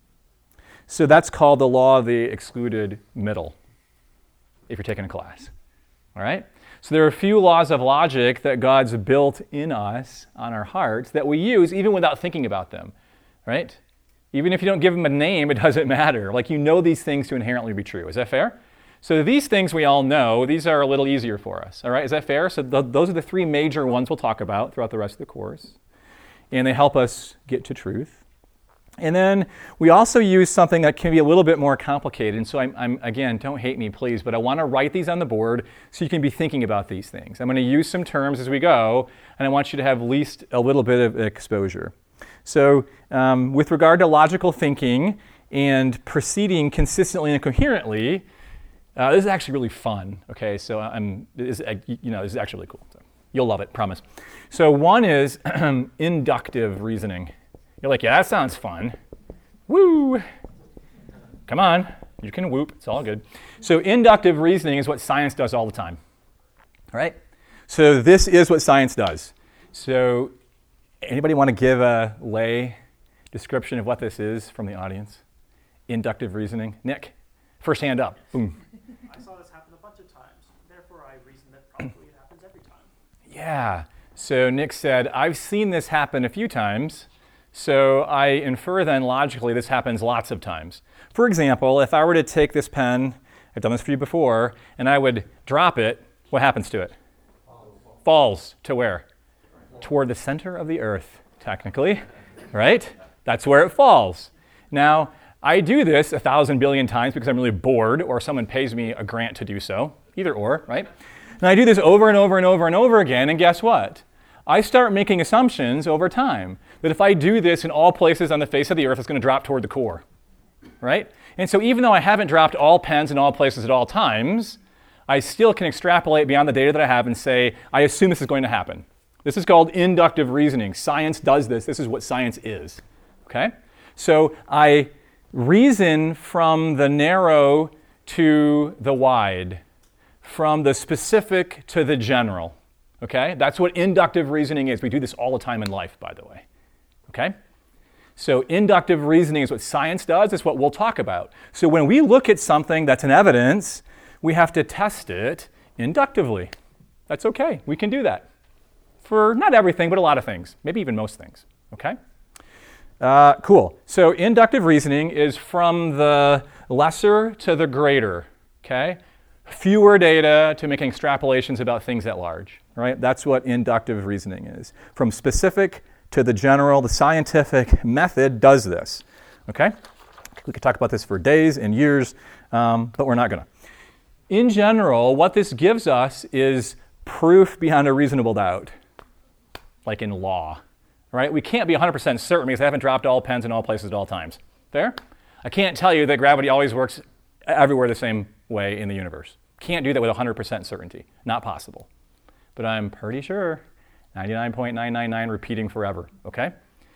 So that's called the law of the excluded middle, if you're taking a class. All right? So there are a few laws of logic that God's built in us, on our hearts, that we use even without thinking about them. Right? Even if you don't give them a name, it doesn't matter. Like, you know these things to inherently be true. Is that fair? So these things we all know, these are a little easier for us. All right? Is that fair? So th- those are the three major ones we'll talk about throughout the rest of the course. And they help us get to truth. And then we also use something that can be a little bit more complicated. And so I'm, I'm again, don't hate me, please, but I want to write these on the board so you can be thinking about these things. I'm going to use some terms as we go, and I want you to have at least a little bit of exposure. So um, with regard to logical thinking and proceeding consistently and coherently, uh, this is actually really fun. Okay, so I'm, this, uh, you know, this is actually really cool. So you'll love it, promise. So one is inductive reasoning. You're like, yeah, that sounds fun. Woo! Come on, you can whoop. It's all good. So inductive reasoning is what science does all the time. All right? So this is what science does. So anybody want to give a lay description of what this is from the audience? Inductive reasoning. Nick, first hand up. Boom. I saw this happen a bunch of times. Therefore, I reason that probably it happens every time. Yeah. So Nick said, I've seen this happen a few times, so I infer then logically this happens lots of times. For example, if I were to take this pen, I've done this for you before, and I would drop it, what happens to it? Falls to where? Toward the center of the earth, technically, right? That's where it falls. Now, I do this a thousand billion times because I'm really bored or someone pays me a grant to do so, either or, right? And I do this over and over and over and over again, and guess what? I start making assumptions over time that if I do this in all places on the face of the earth, it's going to drop toward the core, right? And so even though I haven't dropped all pens in all places at all times, I still can extrapolate beyond the data that I have and say, I assume this is going to happen. This is called inductive reasoning. Science does this. This is what science is, okay? So I reason from the narrow to the wide, from the specific to the general, okay? That's what inductive reasoning is. We do this all the time in life, by the way, okay? So inductive reasoning is what science does. It's what we'll talk about. So when we look at something that's an evidence, we have to test it inductively. That's okay. We can do that for not everything, but a lot of things, maybe even most things, okay? Uh, cool. So inductive reasoning is from the lesser to the greater, okay? Fewer data to making extrapolations about things at large, right? That's what inductive reasoning is. From specific to the general, the scientific method does this, okay? We could talk about this for days and years, um, but we're not going to. In general, what this gives us is proof beyond a reasonable doubt, like in law, right? We can't be one hundred percent certain because I haven't dropped all pens in all places at all times. Fair? I can't tell you that gravity always works everywhere the same way in the universe. Can't do that with one hundred percent certainty. Not possible. But I'm pretty sure, ninety-nine point nine nine nine repeating forever, okay?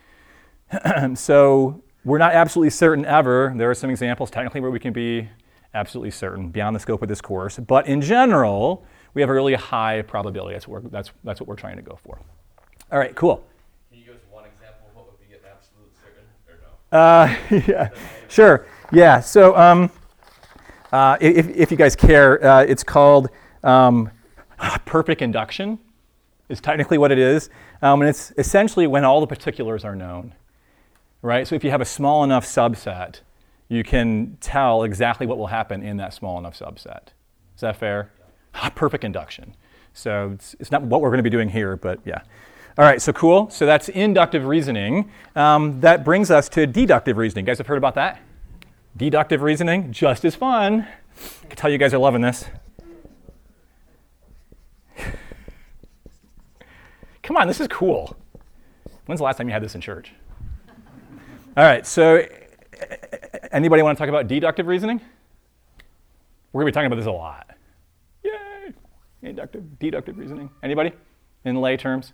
So we're not absolutely certain ever. There are some examples technically where we can be absolutely certain beyond the scope of this course. But in general, we have a really high probability. That's what we're, that's, that's what we're trying to go for. All right, cool. Can you give us one example of what would be an absolute certain, or no? Uh, yeah, sure. Yeah, so um, uh, if, if you guys care, uh, it's called um, perfect induction is technically what it is. Um, and it's essentially when all the particulars are known, right? So if you have a small enough subset, you can tell exactly what will happen in that small enough subset. Is that fair? Yeah. Perfect induction. So it's, it's not what we're going to be doing here, but yeah. All right, so cool. So that's inductive reasoning. Um, that brings us to deductive reasoning. You guys have heard about that? Deductive reasoning, just as fun. I can tell you guys are loving this. Come on, this is cool. When's the last time you had this in church? All right, so anybody want to talk about deductive reasoning? We're going to be talking about this a lot. Yay! Inductive, deductive reasoning. Anybody in lay terms?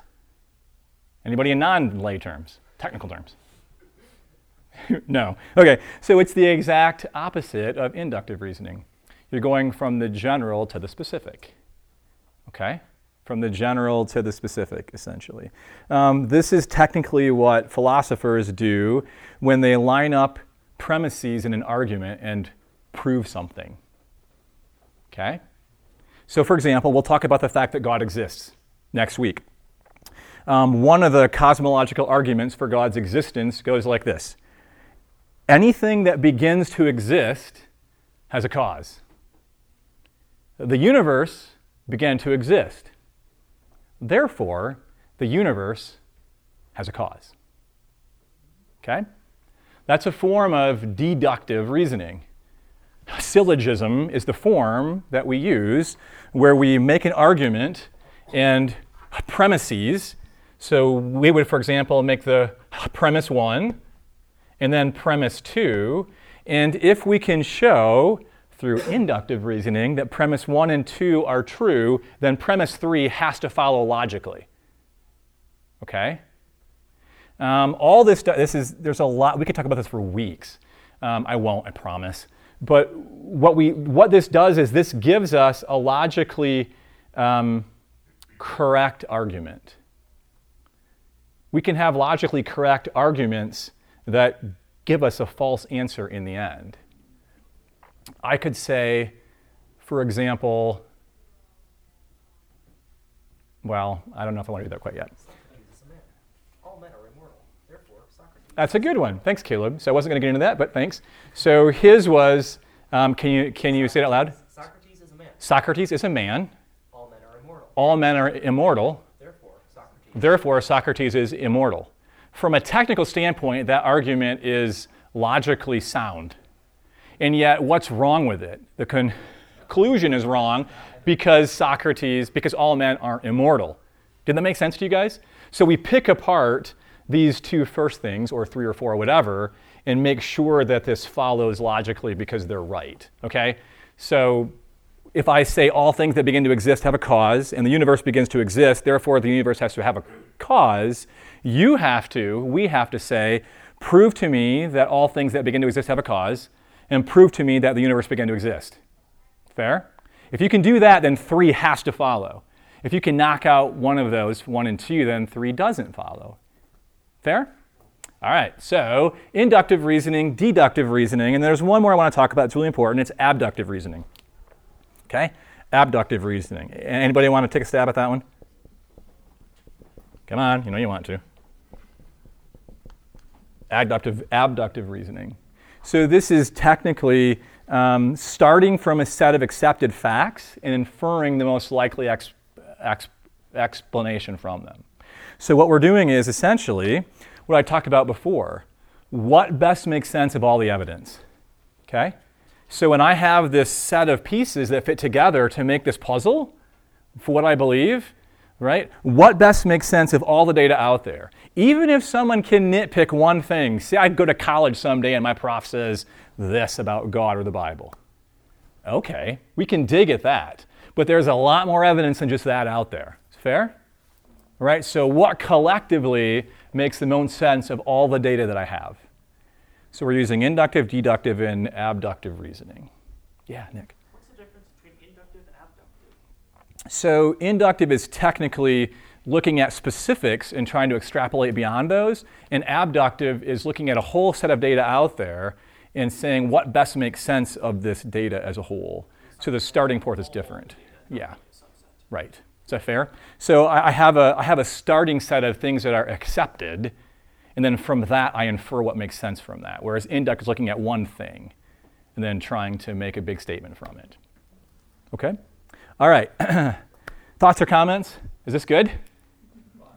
Anybody in non-lay terms, technical terms? No. Okay, so it's the exact opposite of inductive reasoning. You're going from the general to the specific. Okay? From the general to the specific, essentially. Um, this is technically what philosophers do when they line up premises in an argument and prove something. Okay? So, for example, we'll talk about the fact that God exists next week. Um, one of the cosmological arguments for God's existence goes like this. Anything that begins to exist has a cause. The universe began to exist. Therefore, the universe has a cause. Okay? That's a form of deductive reasoning. Syllogism is the form that we use where we make an argument and premises. So we would, for example, make the premise one and then premise two. And if we can show through inductive reasoning that premise one and two are true, then premise three has to follow logically. Okay? Um, all this, this is, there's a lot, we could talk about this for weeks. Um, I won't, I promise. But what we, what this does is this gives us a logically um, correct argument. We can have logically correct arguments that give us a false answer in the end. I could say, for example, well, I don't know if I want to do that quite yet. All men are immortal, therefore Socrates. That's a good one. Thanks, Caleb. So I wasn't going to get into that, but thanks. So his was, um, can you can you say it out loud? Socrates is a man. Socrates is a man. All men are immortal. All men are immortal. Therefore, Socrates. Therefore, Socrates is immortal. From a technical standpoint, that argument is logically sound. And yet, what's wrong with it? The con- conclusion is wrong because Socrates, because all men aren't immortal. Did that make sense to you guys? So we pick apart these two first things, or three or four, or whatever, and make sure that this follows logically because they're right. Okay? So if I say all things that begin to exist have a cause, and the universe begins to exist, therefore the universe has to have a cause, you have to, we have to say, prove to me that all things that begin to exist have a cause, and prove to me that the universe began to exist. Fair? If you can do that, then three has to follow. If you can knock out one of those, one and two, then three doesn't follow. Fair? All right, so inductive reasoning, deductive reasoning, and there's one more I want to talk about. It's really important. It's abductive reasoning. Okay? Abductive reasoning. Anybody want to take a stab at that one? Come on, you know you want to. Abductive, abductive reasoning. So this is technically um, starting from a set of accepted facts and inferring the most likely ex, ex, explanation from them. So what we're doing is essentially what I talked about before. What best makes sense of all the evidence? Okay? So when I have this set of pieces that fit together to make this puzzle for what I believe, right? What best makes sense of all the data out there? Even if someone can nitpick one thing, say I go to college someday and my prof says this about God or the Bible. Okay, we can dig at that. But there's a lot more evidence than just that out there. Fair? Right? So what collectively makes the most sense of all the data that I have? So we're using inductive, deductive, and abductive reasoning. Yeah, Nick. What's the difference between inductive and abductive? So inductive is technically looking at specifics and trying to extrapolate beyond those, and abductive is looking at a whole set of data out there and saying what best makes sense of this data as a whole. So the starting point is different. Yeah, right. Is that fair? So I have a I have a starting set of things that are accepted, and then from that I infer what makes sense from that. Whereas inductive is looking at one thing and then trying to make a big statement from it. Okay? All right. Thoughts or comments? Is this good?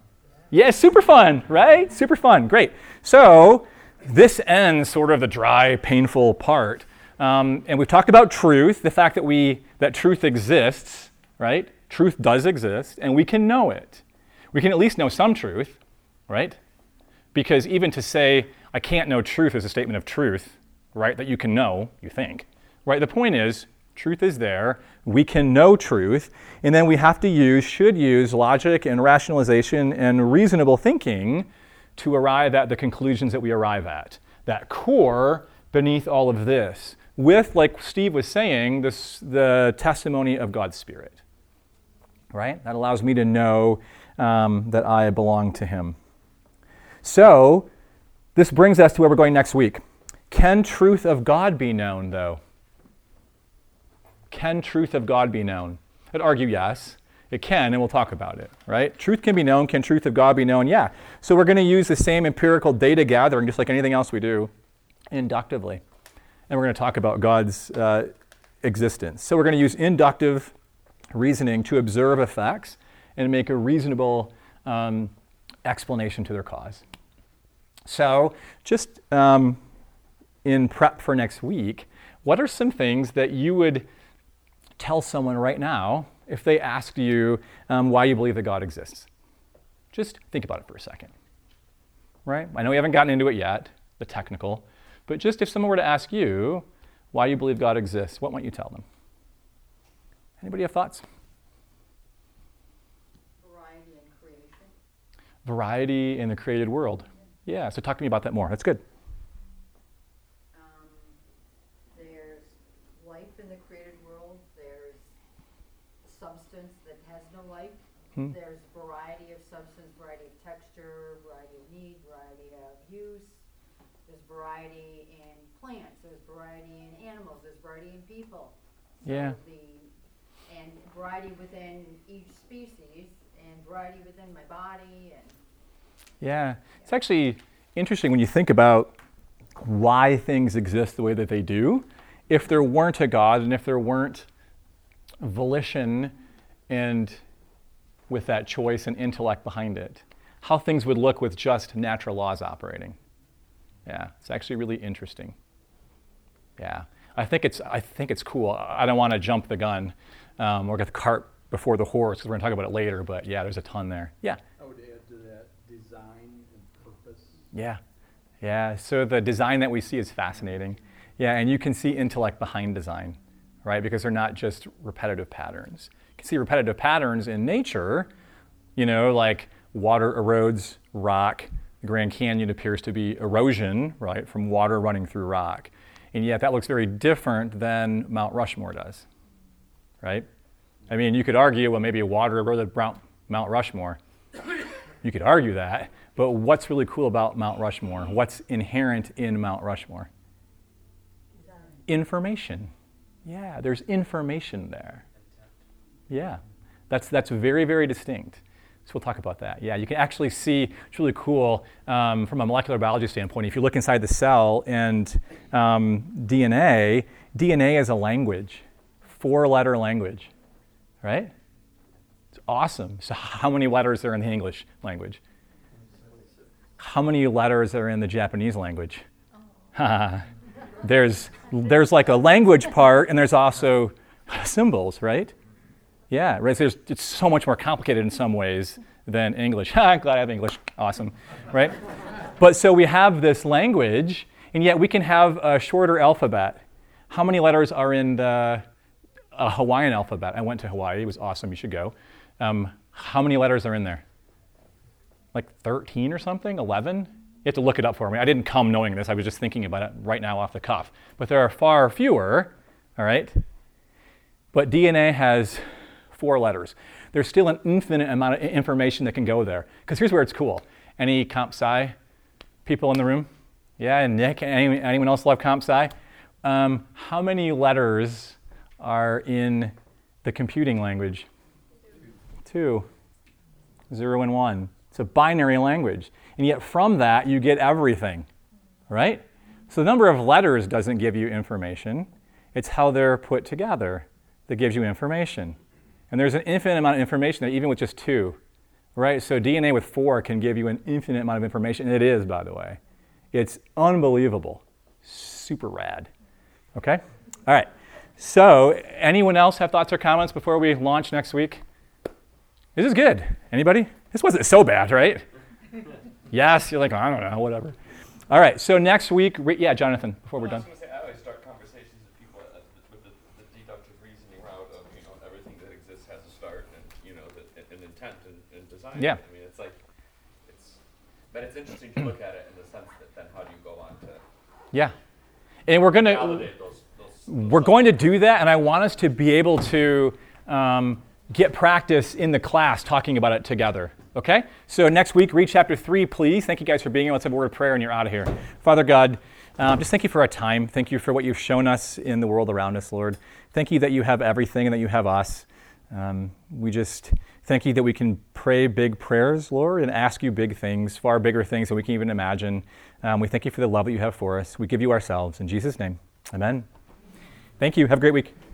Yeah, super fun, right? Super fun, great. So this ends sort of the dry, painful part. Um, and we've talked about truth, the fact that we that truth exists, right? Truth does exist, and we can know it. We can at least know some truth, right? Because even to say, I can't know truth is a statement of truth, right? That you can know, you think, right? The point is, truth is there. We can know truth, and then we have to use, should use logic and rationalization and reasonable thinking to arrive at the conclusions that we arrive at. That core beneath all of this, with, like Steve was saying, this, the testimony of God's Spirit, right? That allows me to know um, that I belong to Him. So, this brings us to where we're going next week. Can truth of God be known, though? Can truth of God be known? I'd argue yes. It can, and we'll talk about it, right? Truth can be known. Can truth of God be known? Yeah. So we're going to use the same empirical data gathering, just like anything else we do, inductively. And we're going to talk about God's uh, existence. So we're going to use inductive reasoning to observe effects and make a reasonable um, explanation to their cause. So just um, in prep for next week, what are some things that you would tell someone right now if they asked you um, why you believe that God exists? Just think about it for a second, right? I know we haven't gotten into it yet, the technical, but just if someone were to ask you why you believe God exists, what might you tell them? Anybody have thoughts? Variety in creation. Variety in the created world. Yeah, so talk to me about that more. That's good. Um, there's life in the created world. There's substance that has no life. Hmm. There's variety of substance, variety of texture, variety of need, variety of use. There's variety in plants. There's variety in animals. There's variety in people. So Yeah. The, and variety within each species, and variety within my body, and Yeah, it's actually interesting when you think about why things exist the way that they do. If there weren't a God and if there weren't volition and with that choice and intellect behind it, how things would look with just natural laws operating. Yeah, it's actually really interesting. Yeah, I think it's I think it's cool. I don't want to jump the gun um, or get the cart before the horse because we're going to talk about it later. But yeah, there's a ton there. Yeah. I would add to that design and purpose. Yeah, yeah. So the design that we see is fascinating. Yeah, and you can see intellect behind design, right? Because they're not just repetitive patterns. You can see repetitive patterns in nature. You know, like water erodes rock. The Grand Canyon appears to be erosion, right, from water running through rock. And yet that looks very different than Mount Rushmore does, right? I mean, you could argue, well, maybe water eroded Mount Rushmore. You could argue that, but what's really cool about Mount Rushmore? What's inherent in Mount Rushmore? Information. Yeah, there's information there. Yeah, that's that's very, very distinct. So we'll talk about that. Yeah, you can actually see, it's really cool um, from a molecular biology standpoint. If you look inside the cell and um, D N A, D N A is a language, four-letter language, right? It's awesome. So how many letters are in the English language? How many letters are in the Japanese language? Oh. there's, there's like a language part, and there's also symbols, right? Yeah, right. There's, it's so much more complicated in some ways than English. I'm glad I have English. Awesome, right? But so we have this language, and yet we can have a shorter alphabet. How many letters are in the uh, Hawaiian alphabet? I went to Hawaii. It was awesome. You should go. Um, how many letters are in there? Like thirteen or something? eleven? You have to look it up for me. I didn't come knowing this. I was just thinking about it right now off the cuff. But there are far fewer, all right? But D N A has four letters. There's still an infinite amount of information that can go there. Because here's where it's cool. Any comp sci people in the room? Yeah, and Nick, any, anyone else love comp sci? Um, how many letters are in the computing language? Two. Zero and one. It's a binary language. And yet from that, you get everything, right? So the number of letters doesn't give you information. It's how they're put together that gives you information. And there's an infinite amount of information that even with just two, right? So D N A with four can give you an infinite amount of information, and it is, by the way. It's unbelievable. Super rad. Okay? All right. So, anyone else have thoughts or comments before we launch next week? This is good. Anybody? This wasn't so bad, right? Yes, you're like, I don't know, whatever. All right, so next week, re- yeah, Jonathan, before we're Well, done. I was going to say, I always start conversations with people uh, with the, the deductive reasoning route of, you know, everything that exists has a start and, you know, the, an intent and, and design. Yeah. I mean, it's like, it's, but it's interesting to look at it in the sense that then how do you go on to Yeah. And we're going to, validate those, those, those we're going to do that, and I want us to be able to um, get practice in the class talking about it together. Okay? So next week, read chapter three, please. Thank you guys for being here. Let's have a word of prayer, and you're out of here. Father God, um, just thank you for our time. Thank you for what you've shown us in the world around us, Lord. Thank you that you have everything and that you have us. Um, we just thank you that we can pray big prayers, Lord, and ask you big things, far bigger things than we can even imagine. Um, we thank you for the love that you have for us. We give you ourselves. In Jesus' name, amen. Thank you. Have a great week.